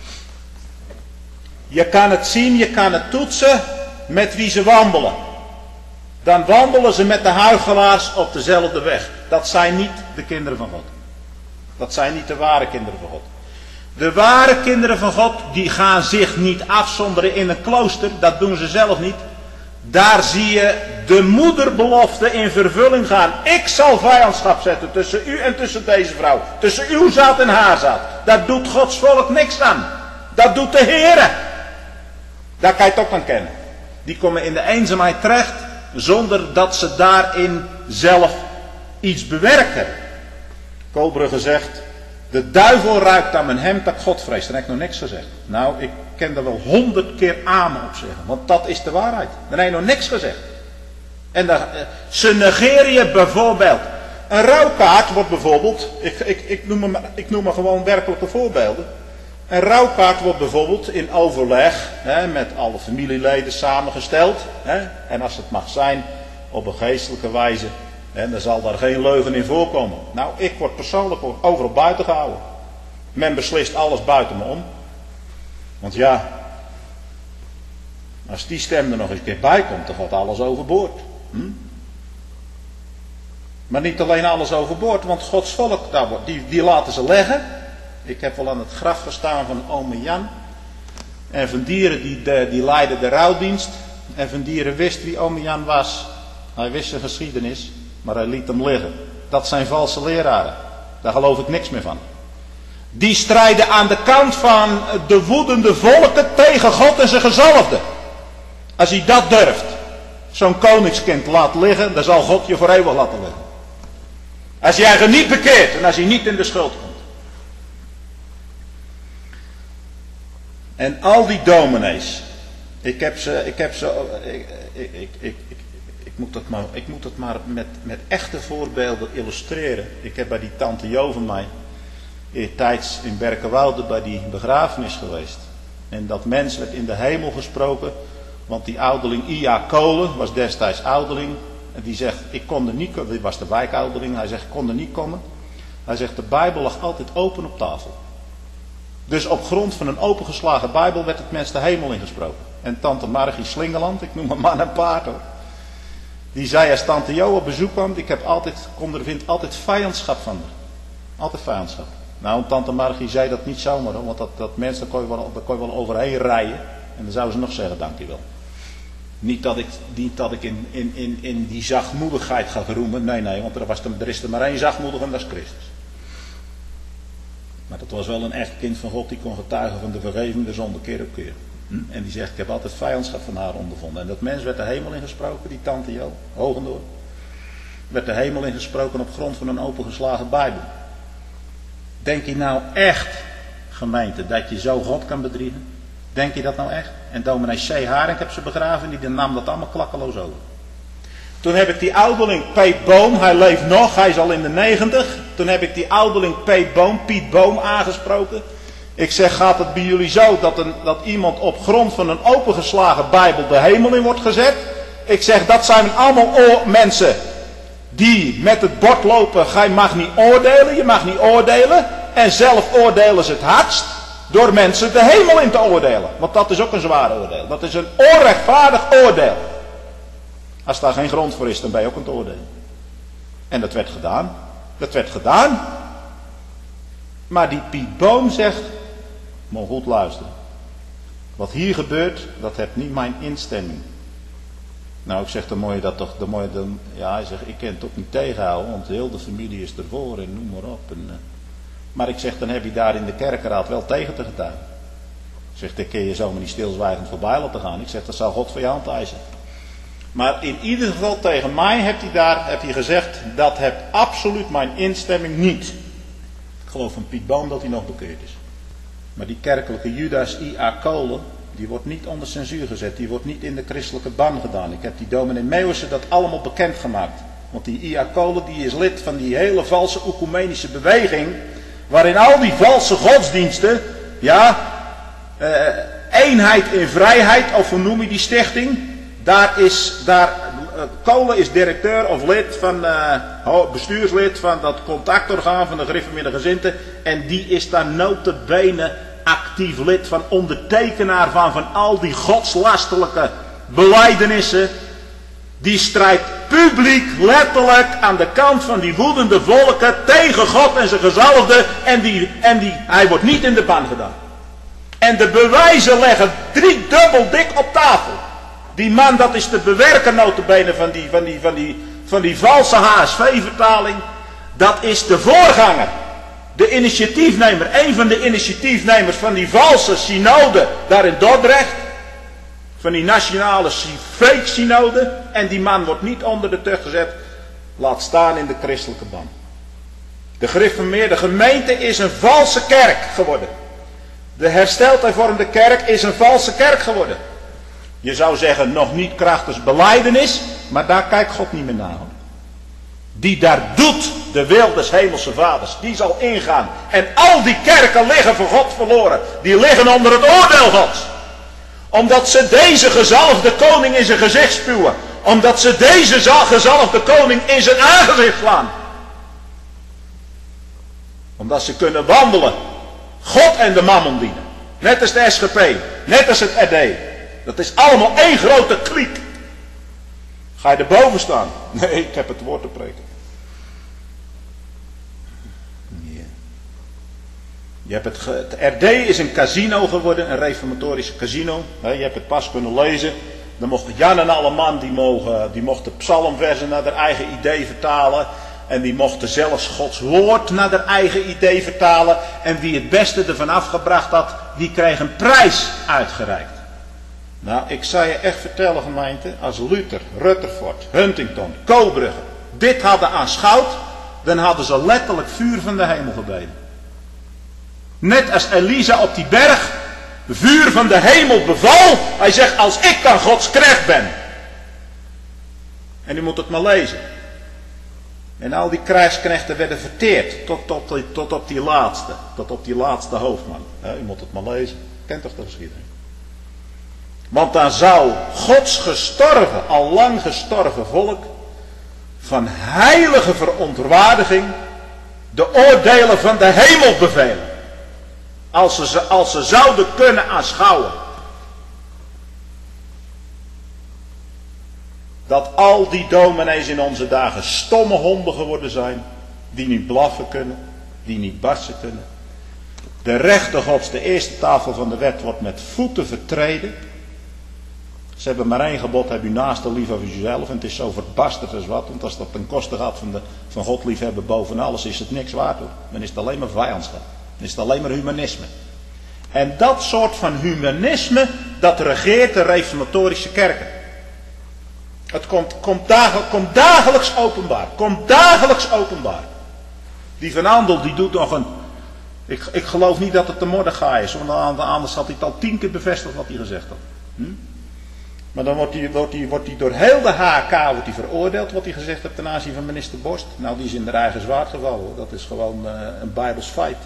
[SPEAKER 1] Je kan het zien, je kan het toetsen met wie ze wandelen. Dan wandelen ze met de huichelaars op dezelfde weg. Dat zijn niet de kinderen van God. Dat zijn niet de ware kinderen van God. De ware kinderen van God, die gaan zich niet afzonderen in een klooster. Dat doen ze zelf niet. Daar zie je de moederbelofte in vervulling gaan. Ik zal vijandschap zetten tussen u en tussen deze vrouw. Tussen uw zaad en haar zaad. Daar doet Gods volk niks aan. Dat doet de Heere. Daar kan je het ook aan kennen. Die komen in de eenzaamheid terecht, zonder dat ze daarin zelf iets bewerkt hebben. Koolbrugge zegt, de duivel ruikt aan mijn hemd dat ik God vrees. Dan heb ik nog niks gezegd. Nou, ik kan er wel 100 keer amen op zeggen. Want dat is de waarheid. Dan heb je nog niks gezegd. En ze negeren je bijvoorbeeld Een rouwkaart wordt bijvoorbeeld, ik noem maar gewoon werkelijke voorbeelden. Een rouwkaart wordt bijvoorbeeld in overleg met alle familieleden samengesteld. En als het mag zijn op een geestelijke wijze, dan zal daar geen leugen in voorkomen. Nou, ik word persoonlijk overal buiten gehouden. Men beslist alles buiten me om. Want ja, als die stem er nog eens een keer bij komt, dan gaat alles overboord. Maar niet alleen alles overboord, want Gods volk, die laten ze leggen. Ik heb wel aan het graf gestaan van ome Jan. En Van Dieren die leidde de rouwdienst. En Van Dieren wist wie ome Jan was. Hij wist zijn geschiedenis, maar hij liet hem liggen. Dat zijn valse leraren. Daar geloof ik niks meer van. Die strijden aan de kant van de woedende volken tegen God en zijn gezalfde. Als hij dat durft, zo'n koningskind laat liggen, dan zal God je voor eeuwig laten liggen. Als jij er niet bekeert en als hij niet in de schuld komt. En al die dominees, ik moet dat maar met echte voorbeelden illustreren. Ik heb bij die tante Jo van mij eertijds in Berkenwoude bij die begrafenis geweest. En dat mens werd in de hemel gesproken, want die ouderling I.A. Kolen was destijds ouderling. En die zegt, ik kon er niet komen, dit was de wijkouderling, hij zegt, ik kon er niet komen. Hij zegt, de Bijbel lag altijd open op tafel. Dus op grond van een opengeslagen Bijbel werd het mens de hemel ingesproken. En tante Margie Slingeland, ik noem haar man en paard hoor. Die zei als tante Jo op bezoek kwam, vind altijd vijandschap van haar. Altijd vijandschap. Nou, tante Margie zei dat niet zomaar hoor, want dat mens, daar kon je wel overheen rijden. En dan zouden ze nog zeggen, dankjewel. Niet dat ik in die zachtmoedigheid ga roemen. Nee, want er is er maar één zachtmoedig en dat is Christus. Maar dat was wel een echt kind van God die kon getuigen van de vergeving der zonde keer op keer. En die zegt, ik heb altijd vijandschap van haar ondervonden. En dat mens werd de hemel ingesproken, die tante Jo, Hogendoor. Werd de hemel ingesproken op grond van een opengeslagen Bijbel. Denk je nou echt, gemeente, dat je zo God kan bedriegen? Denk je dat nou echt? En dominee C. Haring heb ze begraven, die nam dat allemaal klakkeloos over. Toen heb ik die ouderling Piet Boom, hij leeft nog, hij is al in de 90. Toen heb ik die ouderling Piet Boom aangesproken. Ik zeg, gaat het bij jullie zo dat iemand op grond van een opengeslagen Bijbel de hemel in wordt gezet? Ik zeg, dat zijn allemaal mensen die met het bord lopen, gij mag niet oordelen, je mag niet oordelen. En zelf oordelen ze het hardst door mensen de hemel in te oordelen. Want dat is ook een zwaar oordeel. Dat is een onrechtvaardig oordeel. Als daar geen grond voor is, dan ben je ook aan het oordelen. En dat werd gedaan. Dat werd gedaan. Maar die Piet Boom zegt, moet goed luisteren. Wat hier gebeurt, dat heeft niet mijn instemming. Nou, ik zeg, dan moet je dat toch, ja, hij zegt, ik kan het ook niet tegenhouden, want heel de familie is ervoor en noem maar op. Maar ik zeg, dan heb je daar in de kerkenraad wel tegen te getuigen. Ik zeg, dan kun je zomaar niet stilzwijgend voorbij laten gaan. Ik zeg, dat zal God voor je hand eisen. Maar in ieder geval tegen mij heb hij gezegd, dat heeft absoluut mijn instemming niet. Ik geloof van Piet Boom dat hij nog bekeerd is. Maar die kerkelijke Judas I.A. Kolen, die wordt niet onder censuur gezet. Die wordt niet in de christelijke ban gedaan. Ik heb die dominee Meeuwissen dat allemaal bekendgemaakt. Want die I.A. Kolen die is lid van die hele valse oecumenische beweging. Waarin al die valse godsdiensten, eenheid in vrijheid, of hoe noem je die stichting? Kolen is directeur of lid van, bestuurslid van dat contactorgaan van de gereformeerde gezinten. En die is daar nota bene actief lid van, ondertekenaar van al die godslastelijke belijdenissen. Die strijdt publiek, letterlijk, aan de kant van die woedende volken tegen God en zijn gezalfde. En hij wordt niet in de ban gedaan. En de bewijzen leggen driedubbel dik op tafel. Die man, dat is te bewerken nota bene van die valse HSV-vertaling. Dat is de voorganger. De initiatiefnemer, een van de initiatiefnemers van die valse synode daar in Dordrecht. Van die nationale fake synode. En die man wordt niet onder de tucht gezet. Laat staan in de christelijke ban. De gereformeerde gemeente is een valse kerk geworden. De hersteld hervormde kerk is een valse kerk geworden. Je zou zeggen, nog niet krachtens belijdenis, maar daar kijkt God niet meer naar. Die daar doet de wil des hemelse vaders. Die zal ingaan. En al die kerken liggen voor God verloren. Die liggen onder het oordeel Gods. Omdat ze deze gezalfde koning in zijn gezicht spuwen. Omdat ze deze gezalfde koning in zijn aangezicht slaan. Omdat ze kunnen wandelen. God en de mammon dienen. Net als de SGP. Net als het RD. Dat is allemaal één grote kliek. Ga je erboven staan? Nee, ik heb het woord te preken. Ja. Je hebt het RD is een casino geworden. Een reformatorische casino. Je hebt het pas kunnen lezen. Dan mochten Jan en Alleman, die mochten psalmversen naar haar eigen idee vertalen. En die mochten zelfs Gods woord naar haar eigen idee vertalen. En wie het beste ervan afgebracht had, die kreeg een prijs uitgereikt. Nou, ik zou je echt vertellen, gemeente, als Luther, Rutherford, Huntington, Cobrugge dit hadden aanschouwd, dan hadden ze letterlijk vuur van de hemel gebeden. Net als Elisa op die berg vuur van de hemel beval. Hij zegt, als ik dan Gods knecht ben. En u moet het maar lezen. En al die krijgsknechten werden verteerd tot op die laatste hoofdman. U moet het maar lezen. Kent toch de geschiedenis? Want dan zou Gods gestorven, al lang gestorven volk, van heilige verontwaardiging de oordelen van de hemel bevelen. Als ze zouden kunnen aanschouwen. Dat al die dominees in onze dagen stomme honden geworden zijn. Die niet blaffen kunnen. Die niet barsten kunnen. De rechter Gods, de eerste tafel van de wet, wordt met voeten vertreden. Ze hebben maar één gebod, heb je naaste lief als jezelf. En het is zo verbasterd als wat. Want als dat ten koste gaat van God liefhebben boven alles, is het niks waard hoor. Dan is het alleen maar vijandschap. Dan is het alleen maar humanisme. En dat soort van humanisme, dat regeert de reformatorische kerken. Het komt dagelijks openbaar. Komt dagelijks openbaar. Die Van Andel, die doet nog een... Ik geloof niet dat het de Mordechai is. Want anders had hij het al 10 keer bevestigd wat hij gezegd had. Maar dan wordt hij door heel de HK veroordeeld. Wat hij gezegd heeft ten aanzien van minister Borst. Nou, die is in de eigen zwaard gevallen. Dat is gewoon een Bijbels feit.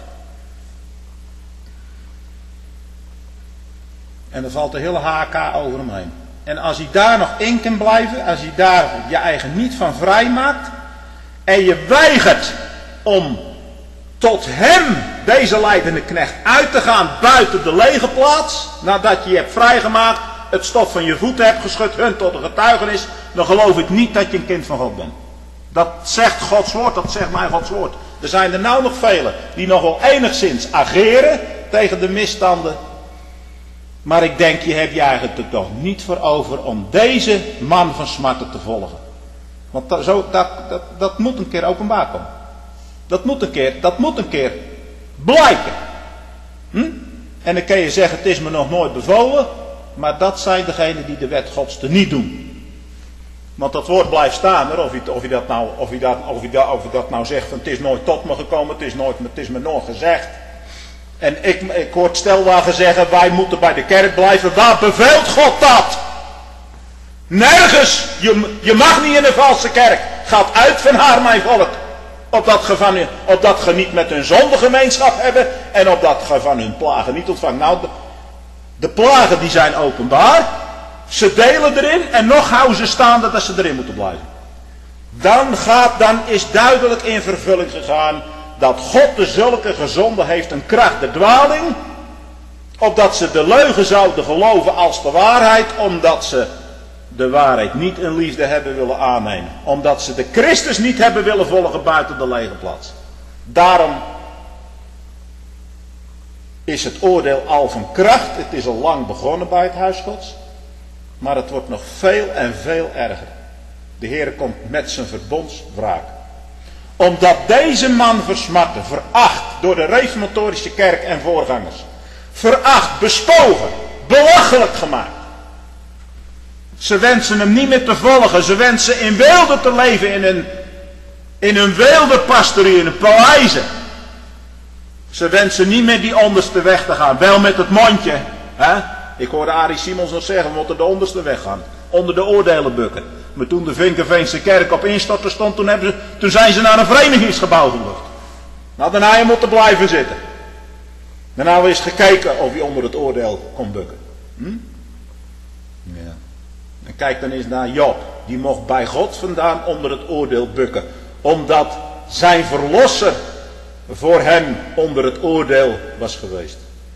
[SPEAKER 1] En dan valt de hele HK over hem heen. En als hij daar nog in kan blijven, als hij daar je eigen niet van vrij maakt, en je weigert om tot hem, deze lijdende knecht, uit te gaan buiten de lege plaats, nadat je hebt vrijgemaakt, het stof van je voeten hebt geschud, hun tot een getuigenis, dan geloof ik niet dat je een kind van God bent. Dat zegt Gods woord, dat zegt mijn Gods woord. Er zijn er nou nog velen die nog wel enigszins ageren tegen de misstanden. Maar ik denk, je hebt je eigenlijk er toch niet voor over om deze man van smarten te volgen. Want dat moet een keer openbaar komen. Dat moet een keer blijken. En dan kan je zeggen, het is me nog nooit bevolen. Maar dat zijn degenen die de wet Gods te niet doen. Want dat woord blijft staan. Of je dat nou zegt, van, het is nooit tot me gekomen, het is me nooit gezegd. En ik hoor het stelwagen zeggen, wij moeten bij de kerk blijven. Waar beveelt God dat? Nergens. Je mag niet in een valse kerk. Gaat uit van haar, mijn volk. Opdat ge niet met hun zonde gemeenschap hebben. En opdat ge van hun plagen niet ontvangt. Nou, de plagen die zijn openbaar. Ze delen erin. En nog houden ze staande dat ze erin moeten blijven. Dan is duidelijk in vervulling gegaan. Dat God de zulke gezonden heeft een kracht der dwaling. Opdat ze de leugen zouden geloven als de waarheid. Omdat ze de waarheid niet in liefde hebben willen aannemen. Omdat ze de Christus niet hebben willen volgen buiten de lege plaats. Daarom is het oordeel al van kracht. Het is al lang begonnen bij het huis Gods. Maar het wordt nog veel en veel erger. De Heer komt met zijn verbondswraak. Omdat deze man versmartte, veracht door de reformatorische kerk en voorgangers. Veracht, bespogen, belachelijk gemaakt. Ze wensen hem niet meer te volgen. Ze wensen in weelde te leven in hun weelderpastorie, in hun paleizen. Ze wensen niet meer die onderste weg te gaan. Wel met het mondje. Hè? Ik hoorde Arie Simons nog zeggen, we moeten de onderste weg gaan. Onder de oordelen bukken. Maar toen de Vinkenveense kerk op instorten stond, toen zijn ze naar een verenigingsgebouw gevlucht. Nou, daarna je moeten blijven zitten. Daarna hebben we eens gekeken of je onder het oordeel kon bukken. Ja. En kijk dan eens naar Job. Die mocht bij God vandaan onder het oordeel bukken. Omdat zijn verlosser voor hem onder het oordeel was geweest.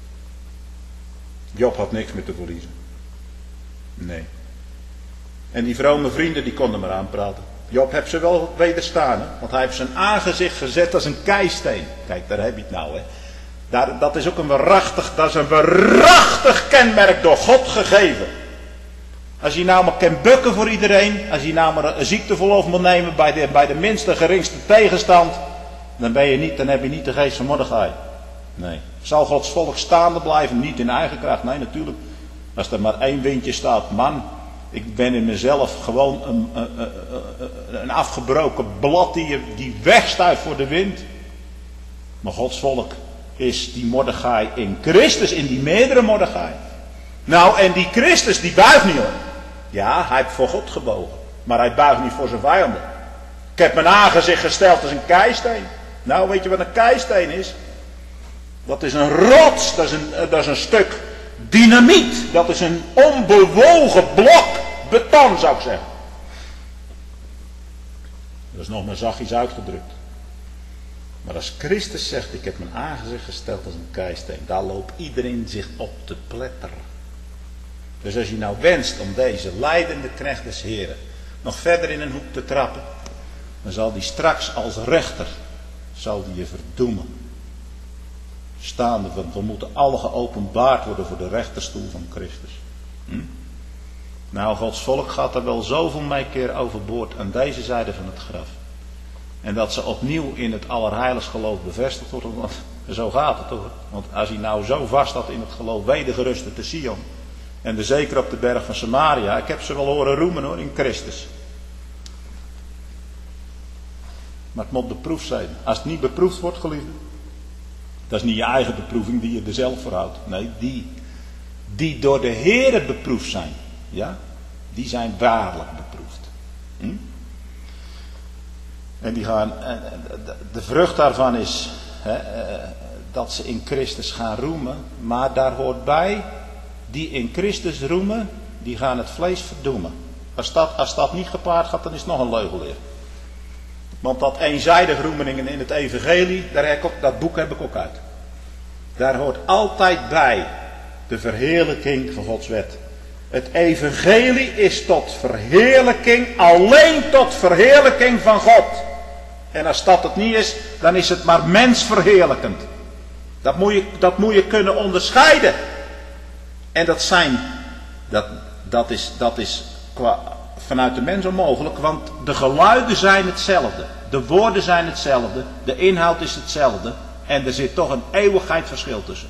[SPEAKER 1] Job had niks meer te verliezen. Nee. En die vrome vrienden die konden maar aanpraten. Job heeft ze wel wederstaan. Hè? Want hij heeft zijn aangezicht gezet als een keisteen. Kijk, daar heb je het nou. Hè? Dat is ook een waarachtig kenmerk door God gegeven. Als je nou maar kan bukken voor iedereen. Als je nou maar een ziekteverlof moet nemen bij de minste geringste tegenstand. Dan heb je niet de geest van Mordechai. Nee. Zal Gods volk staande blijven? Niet in eigen kracht. Nee, natuurlijk. Als er maar één windje staat. Man, ik ben in mezelf gewoon een afgebroken blad die wegstuift voor de wind. Maar Gods volk is die Mordechai in Christus, in die meerdere Mordechai. Nou, en die Christus die buigt niet hoor. Ja, hij heeft voor God gebogen. Maar hij buigt niet voor zijn vijanden. Ik heb mijn aangezicht gesteld als een keisteen. Nou, weet je wat een keisteen is? Dat is een rots, dat is een stuk dynamiet. Dat is een onbewogen blok beton, zou ik zeggen. Dat is nog maar zachtjes uitgedrukt. Maar als Christus zegt, ik heb mijn aangezicht gesteld als een keisteen, daar loopt iedereen zich op te pletteren. Dus als je nou wenst om deze lijdende knecht des Heren nog verder in een hoek te trappen, dan zal die straks als rechter, zal die je verdoemen. Staande, want we moeten alle geopenbaard worden voor de rechterstoel van Christus. Nou, Gods volk gaat er wel zoveel mee keer overboord aan deze zijde van het graf. En dat ze opnieuw in het allerheiligst geloof bevestigd worden. Want zo gaat het hoor. Want als hij nou zo vast had in het geloof wedergerust te Sion. En zeker op de berg van Samaria. Ik heb ze wel horen roemen hoor in Christus. Maar het moet beproefd zijn. Als het niet beproefd wordt, geliefde. Dat is niet je eigen beproeving die je er zelf voor houdt. Nee, die door de Heere beproefd zijn. Ja, die zijn waarlijk beproefd. En die gaan, de vrucht daarvan is dat ze in Christus gaan roemen. Maar daar hoort bij, die in Christus roemen, die gaan het vlees verdoemen. Als dat niet gepaard gaat, dan is het nog een leugenleer. Want dat eenzijdig roemen in het evangelie, dat boek heb ik ook uit. Daar hoort altijd bij de verheerlijking van Gods wet. Het evangelie is tot verheerlijking, alleen tot verheerlijking van God. En als dat het niet is, dan is het maar mensverheerlijkend. Dat moet je kunnen onderscheiden. En dat is vanuit de mens onmogelijk, want de geluiden zijn hetzelfde. De woorden zijn hetzelfde. De inhoud is hetzelfde. En er zit toch een eeuwigheidsverschil tussen.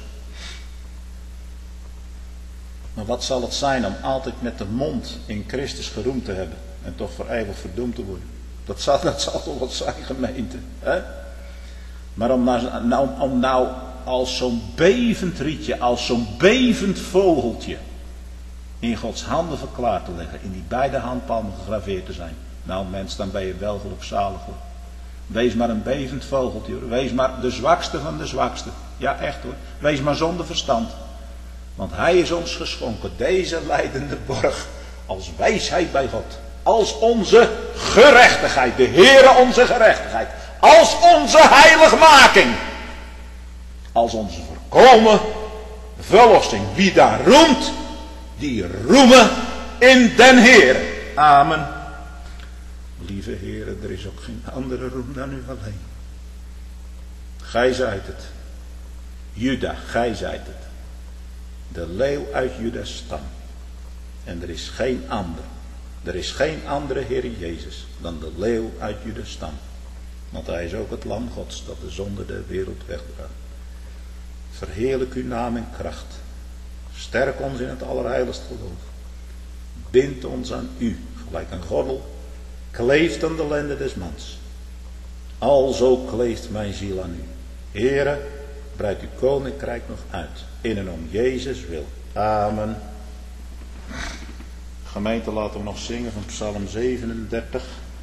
[SPEAKER 1] Maar wat zal het zijn om altijd met de mond in Christus geroemd te hebben. En toch voor eeuwig verdoemd te worden. Dat zal toch wat zijn, gemeente. Hè? Maar om nou als zo'n bevend rietje, als zo'n bevend vogeltje in Gods handen verklaard te leggen. In die beide handpalmen gegraveerd te zijn. Nou mens, dan ben je wel gelukzalig hoor. Wees maar een bevend vogeltje hoor. Wees maar de zwakste van de zwakste. Ja echt hoor. Wees maar zonder verstand. Want hij is ons geschonken, deze lijdende borg, als wijsheid bij God. Als onze gerechtigheid, de Heere onze gerechtigheid. Als onze heiligmaking. Als onze voorkomen verlossing. Wie daar roemt, die roemen in den Heere. Amen. Lieve Heere, er is ook geen andere roem dan u alleen. Gij zijt het. Juda, gij zijt het. De leeuw uit Judas stam. En er is geen ander. Er is geen andere Heer Jezus dan de leeuw uit Judas stam. Want hij is ook het lam Gods dat de zonde der wereld wegdraagt. Verheerlijk uw naam en kracht. Sterk ons in het allerheiligst geloof. Bind ons aan u, gelijk een gordel. Kleeft aan de lenden des mans. Alzo kleeft mijn ziel aan u. Heere, breid uw koninkrijk nog uit. In en om Jezus wil. Amen. Gemeente, laten we nog zingen van Psalm 37.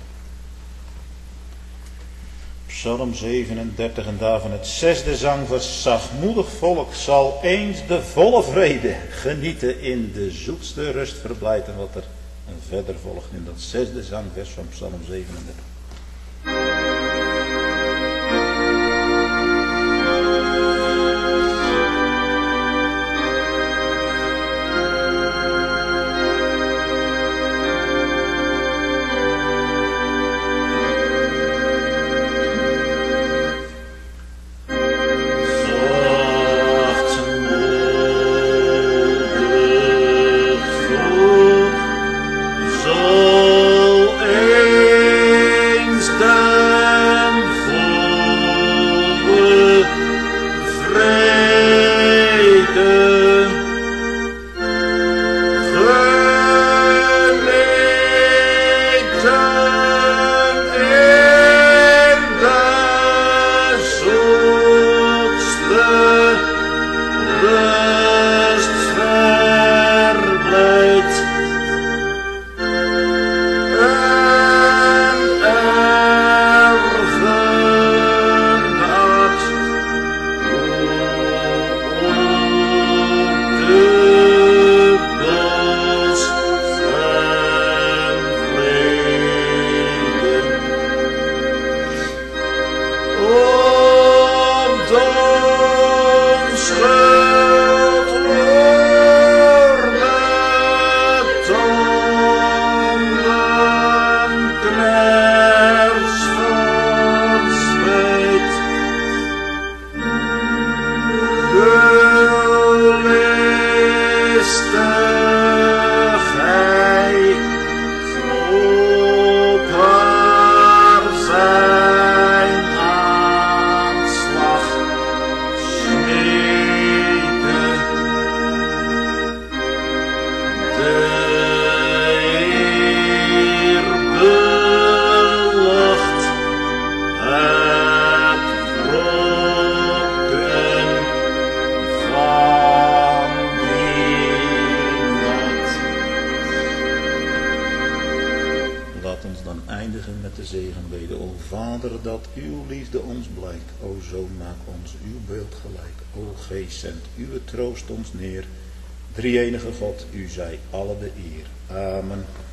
[SPEAKER 1] Psalm 37 en daarvan het 6e zangvers. Zachtmoedig volk zal eens de volle vrede genieten, in de zoetste rust verblijden. Wat er verder volgt in dat 6e zangvers van Psalm 37. Zendt uw troost ons neer. Drie-enige God, u zij alle de eer. Amen.